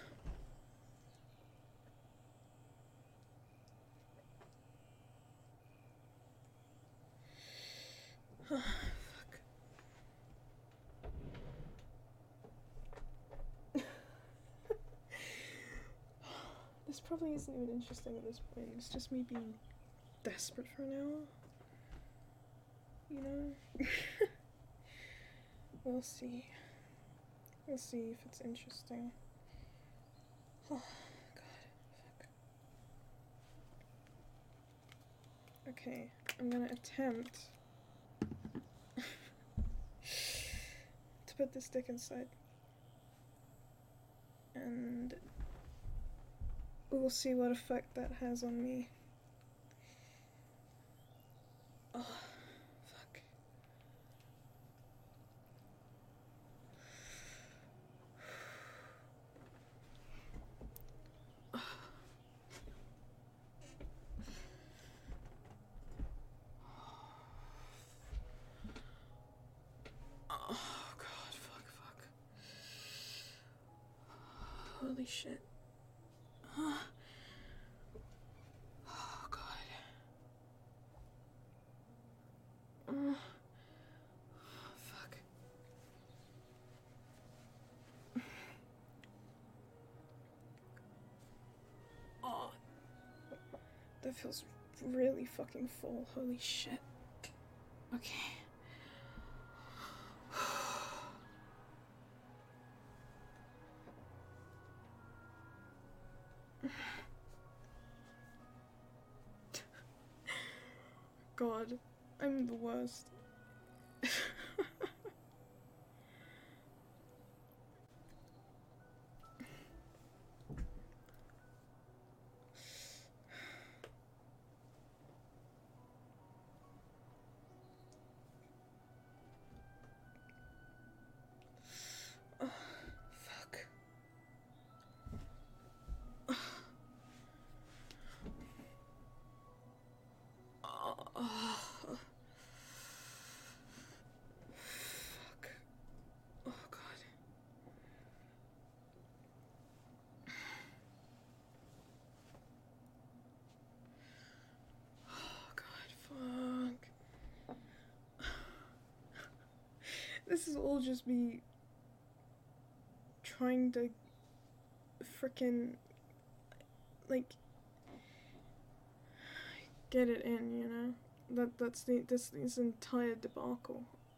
Oh, fuck. This probably isn't even interesting at this point. It's just me being desperate for an hour. You know? We'll see. We'll see if it's interesting. Oh, God. Fuck. Okay, I'm gonna attempt to put this stick inside. And we'll see what effect that has on me. Oh, fuck. Oh, God, fuck, fuck. Holy shit. Oh, God. Oh, fuck. Oh, that feels really fucking full. Holy shit. Okay. God, I'm the worst. Oh, fuck. Oh, oh. Fuck. Oh, God. Oh, God, fuck. This is all just me trying to frickin' like get it in, you know? That that's the this this entire debacle.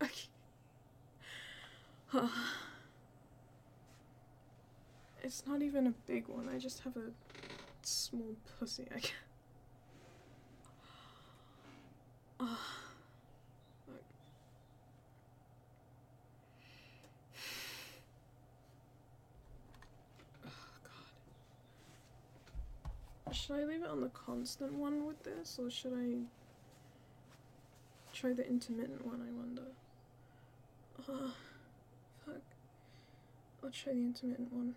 It's not even a big one. I just have a small pussy. I guess. Oh, fuck. Oh, God. Should I leave it on the constant one with this, or should I try the intermittent one, I wonder? Oh, fuck. I'll try the intermittent one.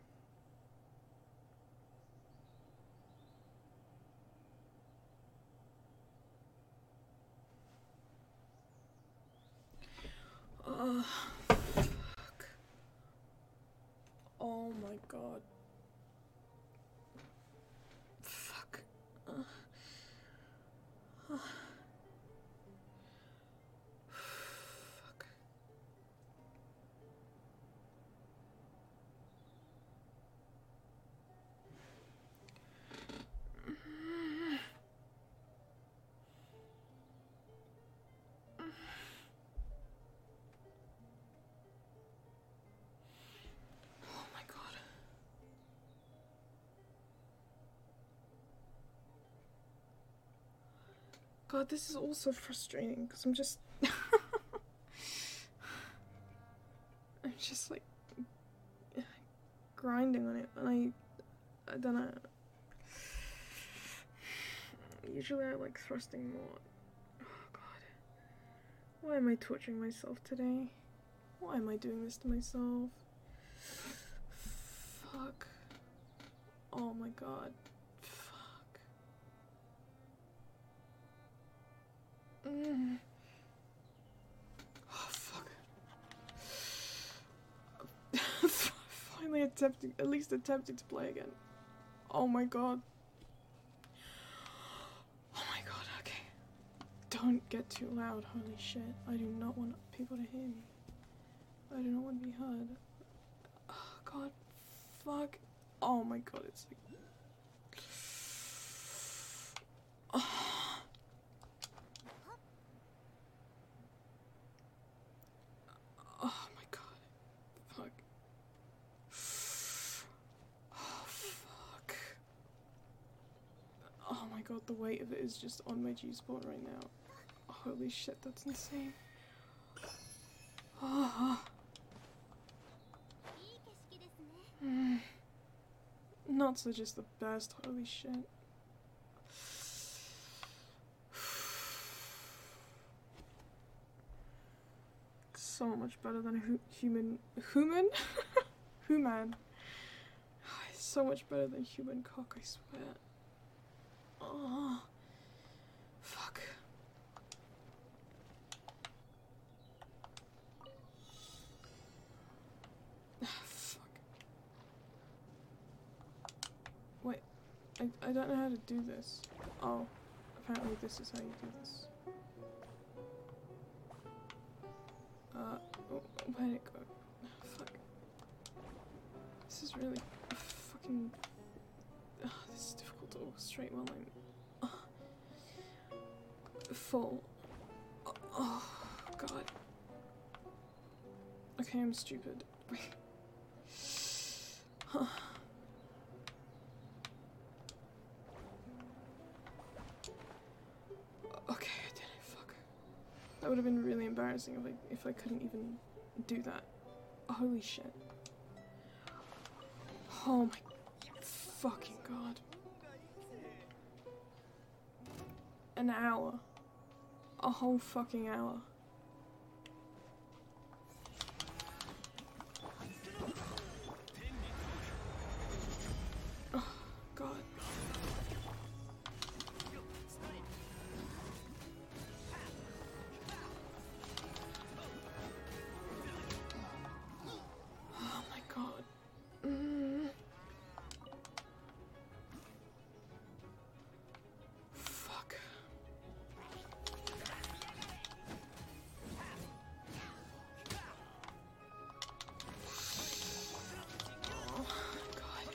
Oh, fuck. Oh my God. Fuck. Uh, uh. God, this is also frustrating because I'm just. I'm just like grinding on it, and I, I don't know. Usually I like thrusting more. Oh God, why am I torturing myself today? Why am I doing this to myself? Fuck. Oh my God. Fuck. Mm. Oh fuck. Finally attempting, at least attempting to play again. Oh my God. Oh my God, okay. Don't get too loud, holy shit. I do not want people to hear me. I do not want to be heard. Oh God, fuck. Oh my God, it's like... Oh. Oh my God. Fuck. Oh fuck. Oh my God, the weight of it is just on my G-spot right now. Holy shit, that's insane. Oh. Mm. Not so just the best, holy shit. So much better than a hu human... Human? Human. So much better than human cock, I swear. Oh. Fuck. Fuck. Wait, I, I don't know how to do this. Oh, apparently this is how you do this. Uh, oh, where'd it go? Fuck. This is really fucking... Oh, this is difficult to orchestrate while I'm... Oh, full. Oh, oh, God. Okay, I'm stupid. Wait. Huh. Okay, I did it. Fuck. That would have been really embarrassing if I if I couldn't even do that. Holy shit. Oh my fucking God. An hour. A whole fucking hour. Oh, God. Oh my God. Mm. Fuck. Oh God.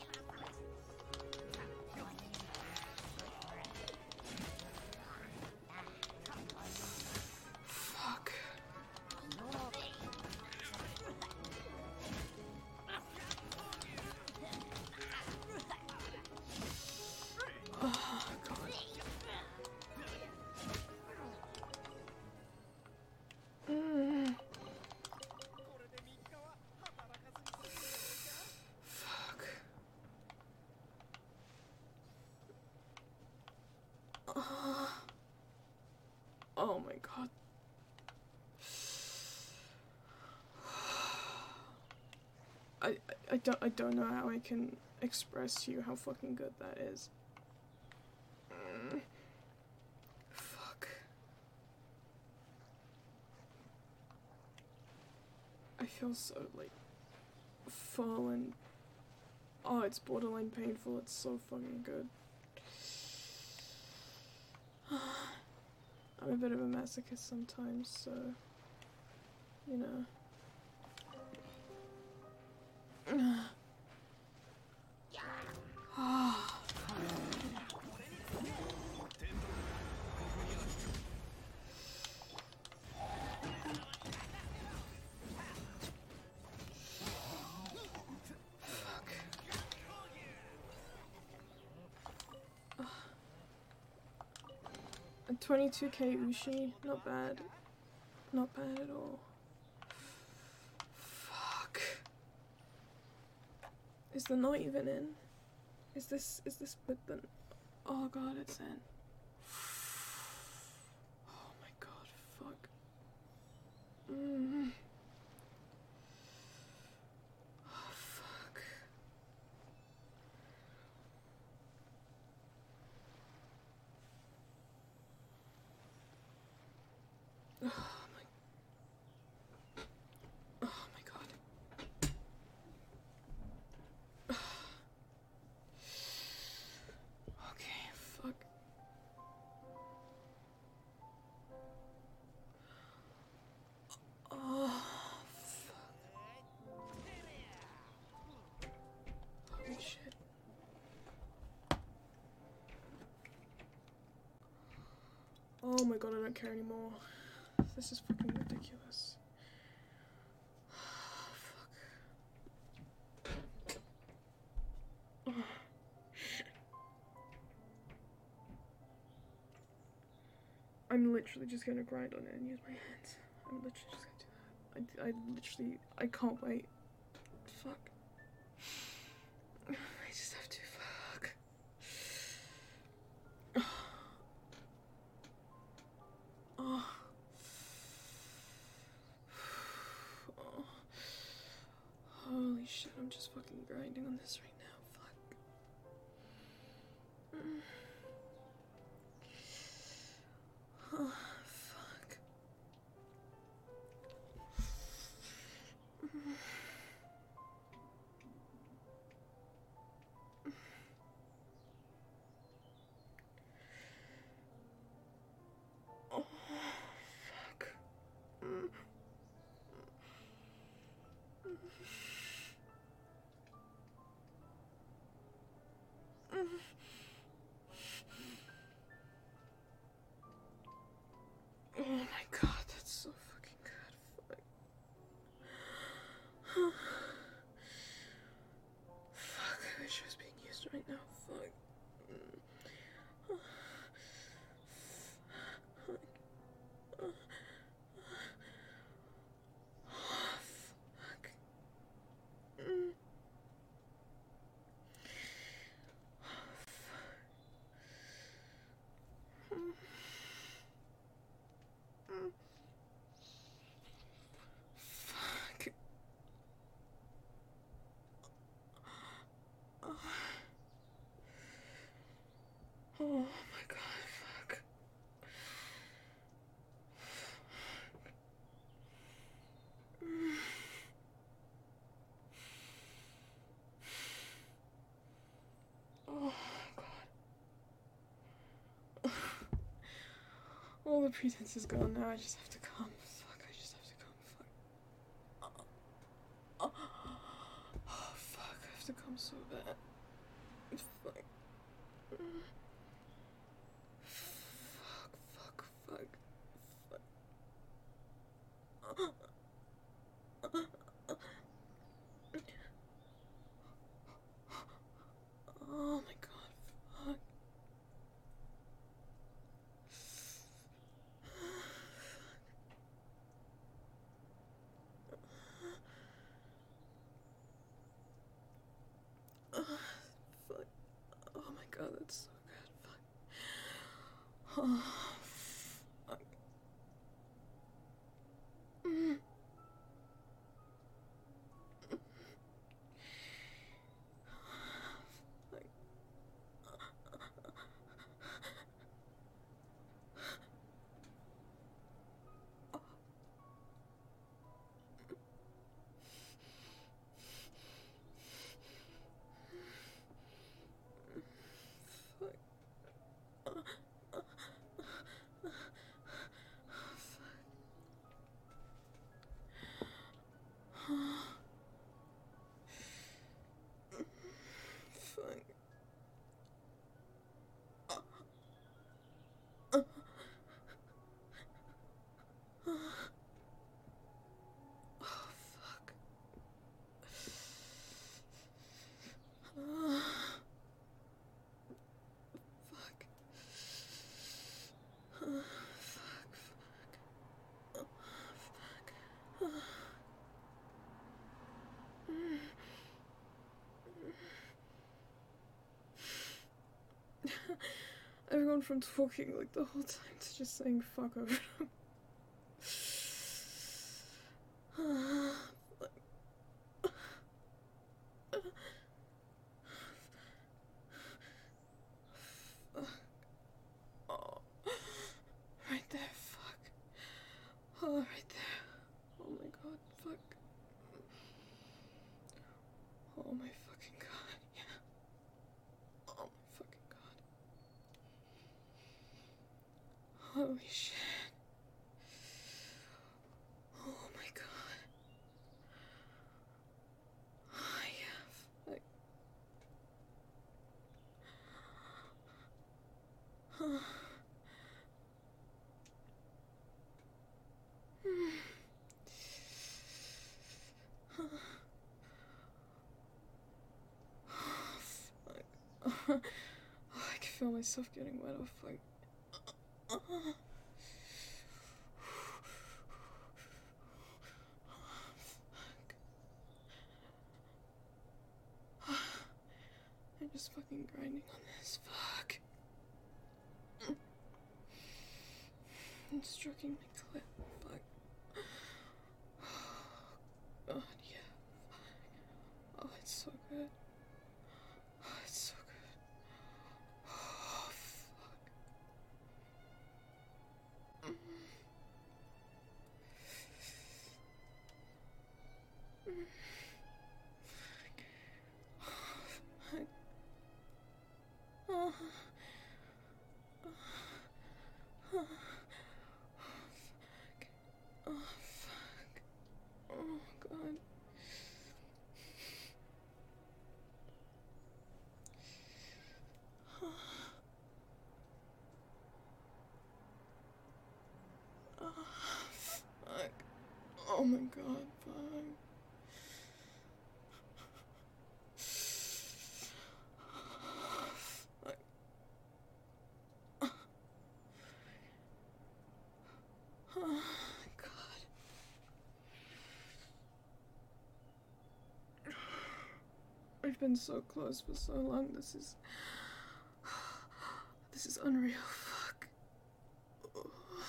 Fuck. Oh God. Mm. Fuck. Oh. Oh my God. I, I I don't I don't know how I can express to you how fucking good that is. Mm. Fuck. I feel so like full and oh, it's borderline painful. It's so fucking good. I'm a bit of a masochist sometimes, so you know. Ah. twenty-two K Ushi. Not bad. Not bad at all. Fuck. Is the not even in? Is this, is this with the... Oh god, it's in. Oh my god, fuck. Mm. Oh, fuck. Oh my... Oh my god. Okay, fuck. Oh, fuck. Holy shit. Oh my god, I don't care anymore. This is fucking ridiculous. Fuck. Oh. I'm literally just gonna grind on it and use my hands. I'm literally just gonna do that. I, I literally, I can't wait. Fuck. I just have to, fuck. Oh. Oh. Holy shit, I'm just fucking grinding on this right now. Fuck. Mm. Oh, fuck. Mm. Oh, fuck. Mm. Mm. Mm. Oh my god, that's so fucking good. Fuck. Fuck, I wish it was being used right now. Fuck. Mm. Fuck. Fuck. Mm. Mm. Mm. Fuck. Oh. Oh my god, fuck. Mm. Oh god. All the pretense is gone now, I just have to come. Fuck, I just have to come. Fuck. Oh, oh fuck, I have to come so bad. Fuck. Mm. Fuck, fuck, fuck. Fuck. Oh my god, fuck. Oh, fuck. Oh my god, that's so good. gone from talking like the whole time to just saying fuck over them. Oh, right there, fuck. Oh, right there. Oh my god, fuck. Oh my fucking god, yeah. Oh my fucking god. Holy shit. Oh my god. Oh yeah, fuck. Huh. Oh, fuck. Oh, I can feel myself getting wet. Oh, fuck. Oh, fuck. I'm just fucking grinding on this. Fuck. I'm stroking my clit. Fuck. Oh, God, yeah. Fuck. Oh, it's so good. Oh, it's so good. Oh, fuck. Mm. Mm. Fuck. Oh. Oh. Oh. Oh, fuck. Oh, God. Oh, fuck. Oh my god, fuck. Fuck. Oh, God. I've been so close for so long. This is... This is unreal. Fuck. Oh.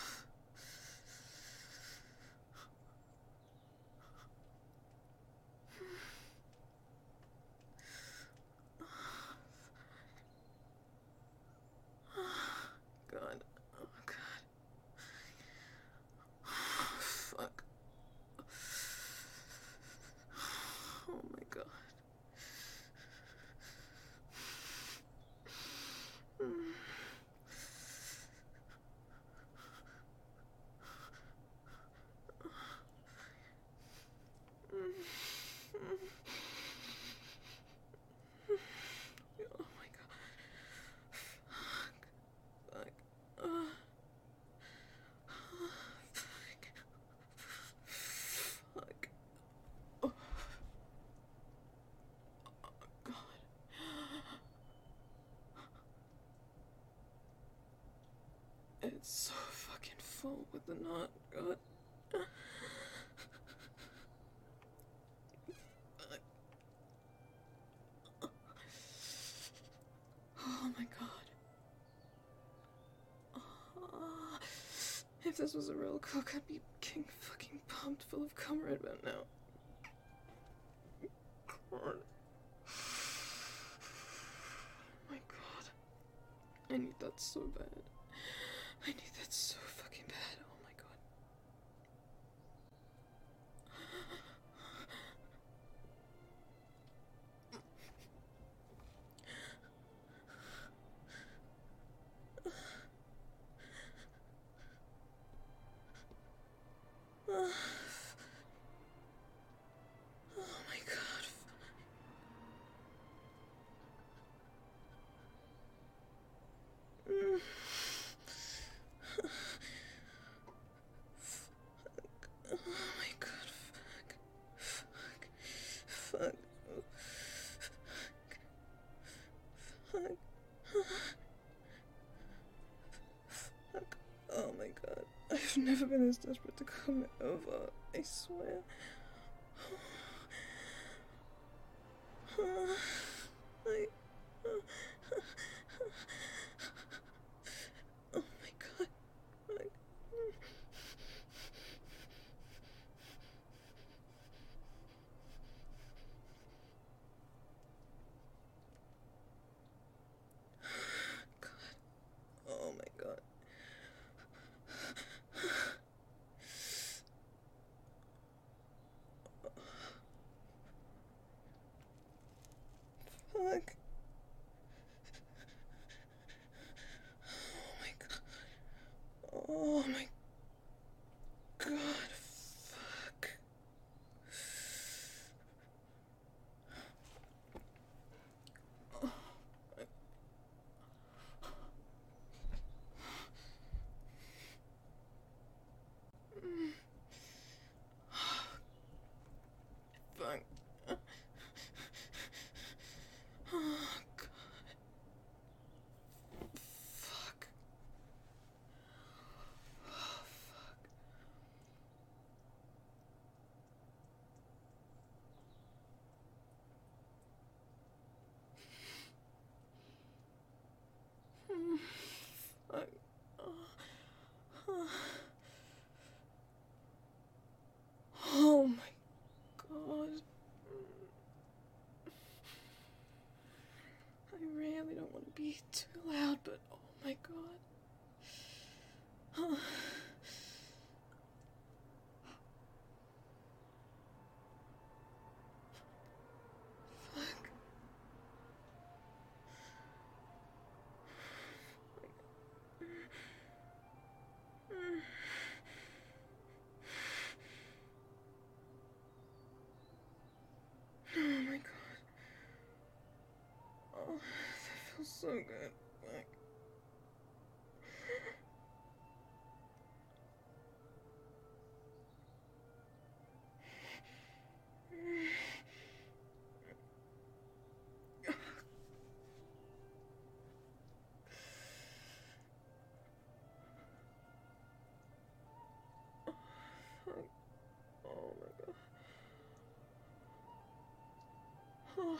God. Oh, God. Fuck. Oh, my God. Mm. Oh my god. Fuck. Fuck. Uh. Fuck. Fuck. Oh. Oh god. It's so fucking full with the knot. God. Oh my god. Oh, if this was a real cook, I'd be king fucking pumped full of cum right about now. God. Oh my god. I need that so bad. I need that so fucking bad. Oh my god. Oh my god. Mm. Fuck. Oh my god. Fuck. Fuck. Fuck. Fuck. Fuck. Oh my god. I've never been this desperate to come over. I swear. I... I really don't want to be too loud, but oh my god. Fuck. Oh my god. Oh, that feels so good. Like... Oh my god. Oh.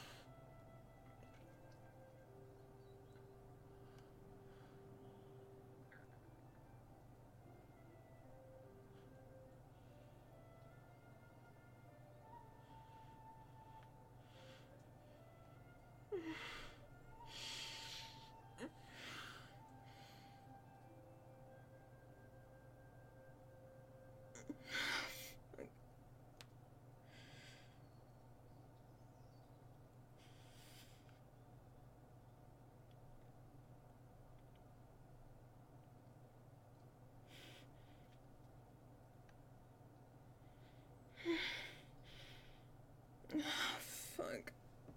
Fuck.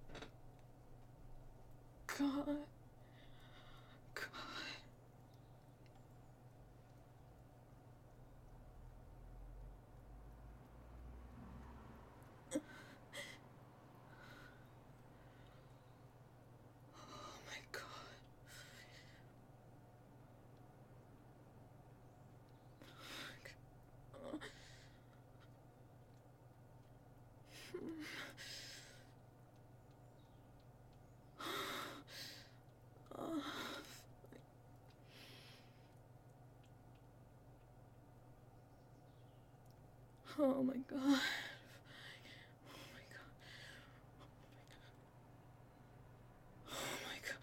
God. God. Oh my god. Fuck. Oh. Oh. Oh my god. Oh my god. Oh my god.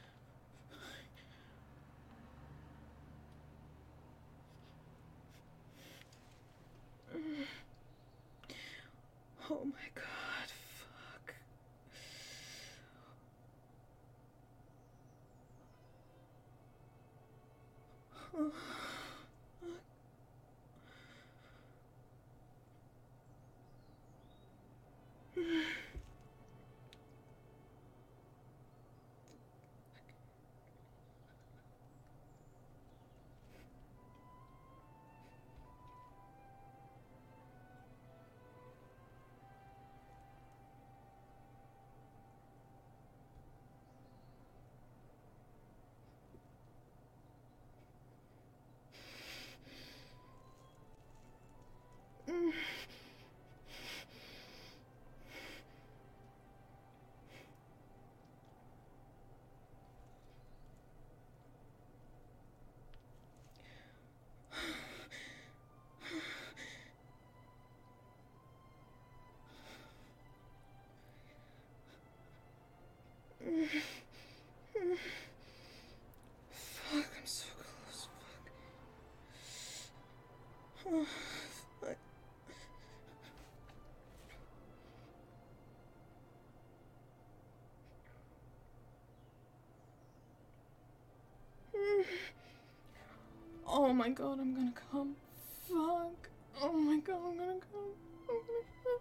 Oh my god. Fuck. Oh. Fuck, I'm so close. Fuck. Oh, fuck. Oh my god, I'm gonna come. Fuck. Oh my god, I'm gonna come. I'm gonna come.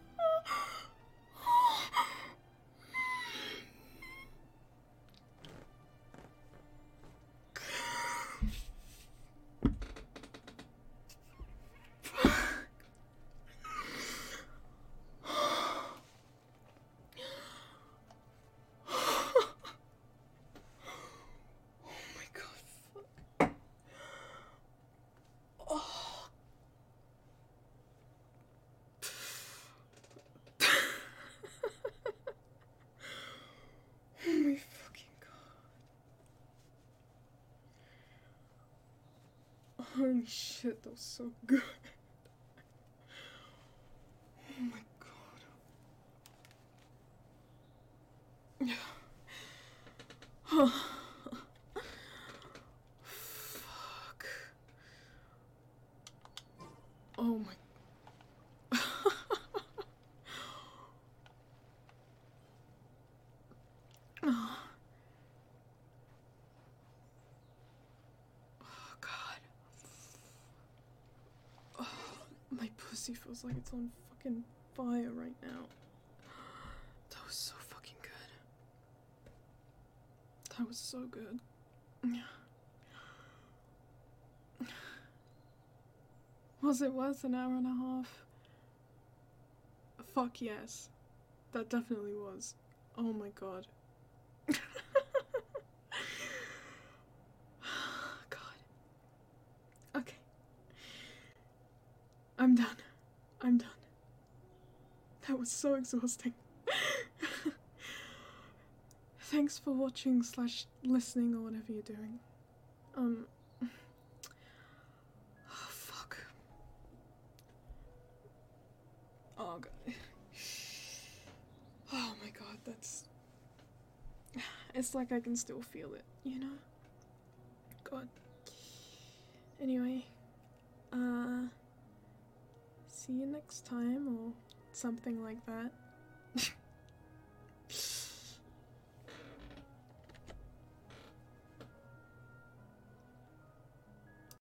Holy shit, that was so good. Oh my god. pussy feels like it's on fucking fire right now. That was so fucking good. That was so good. Was it worth an hour and a half? Fuck yes. That definitely was. Oh my god. God. Okay. I'm done. I'm done. That was so exhausting. Thanks for watching slash listening or whatever you're doing. Um. Oh, fuck. Oh, God. Oh my god, that's... It's like I can still feel it, you know? God. Anyway. Uh... See you next time, or something like that.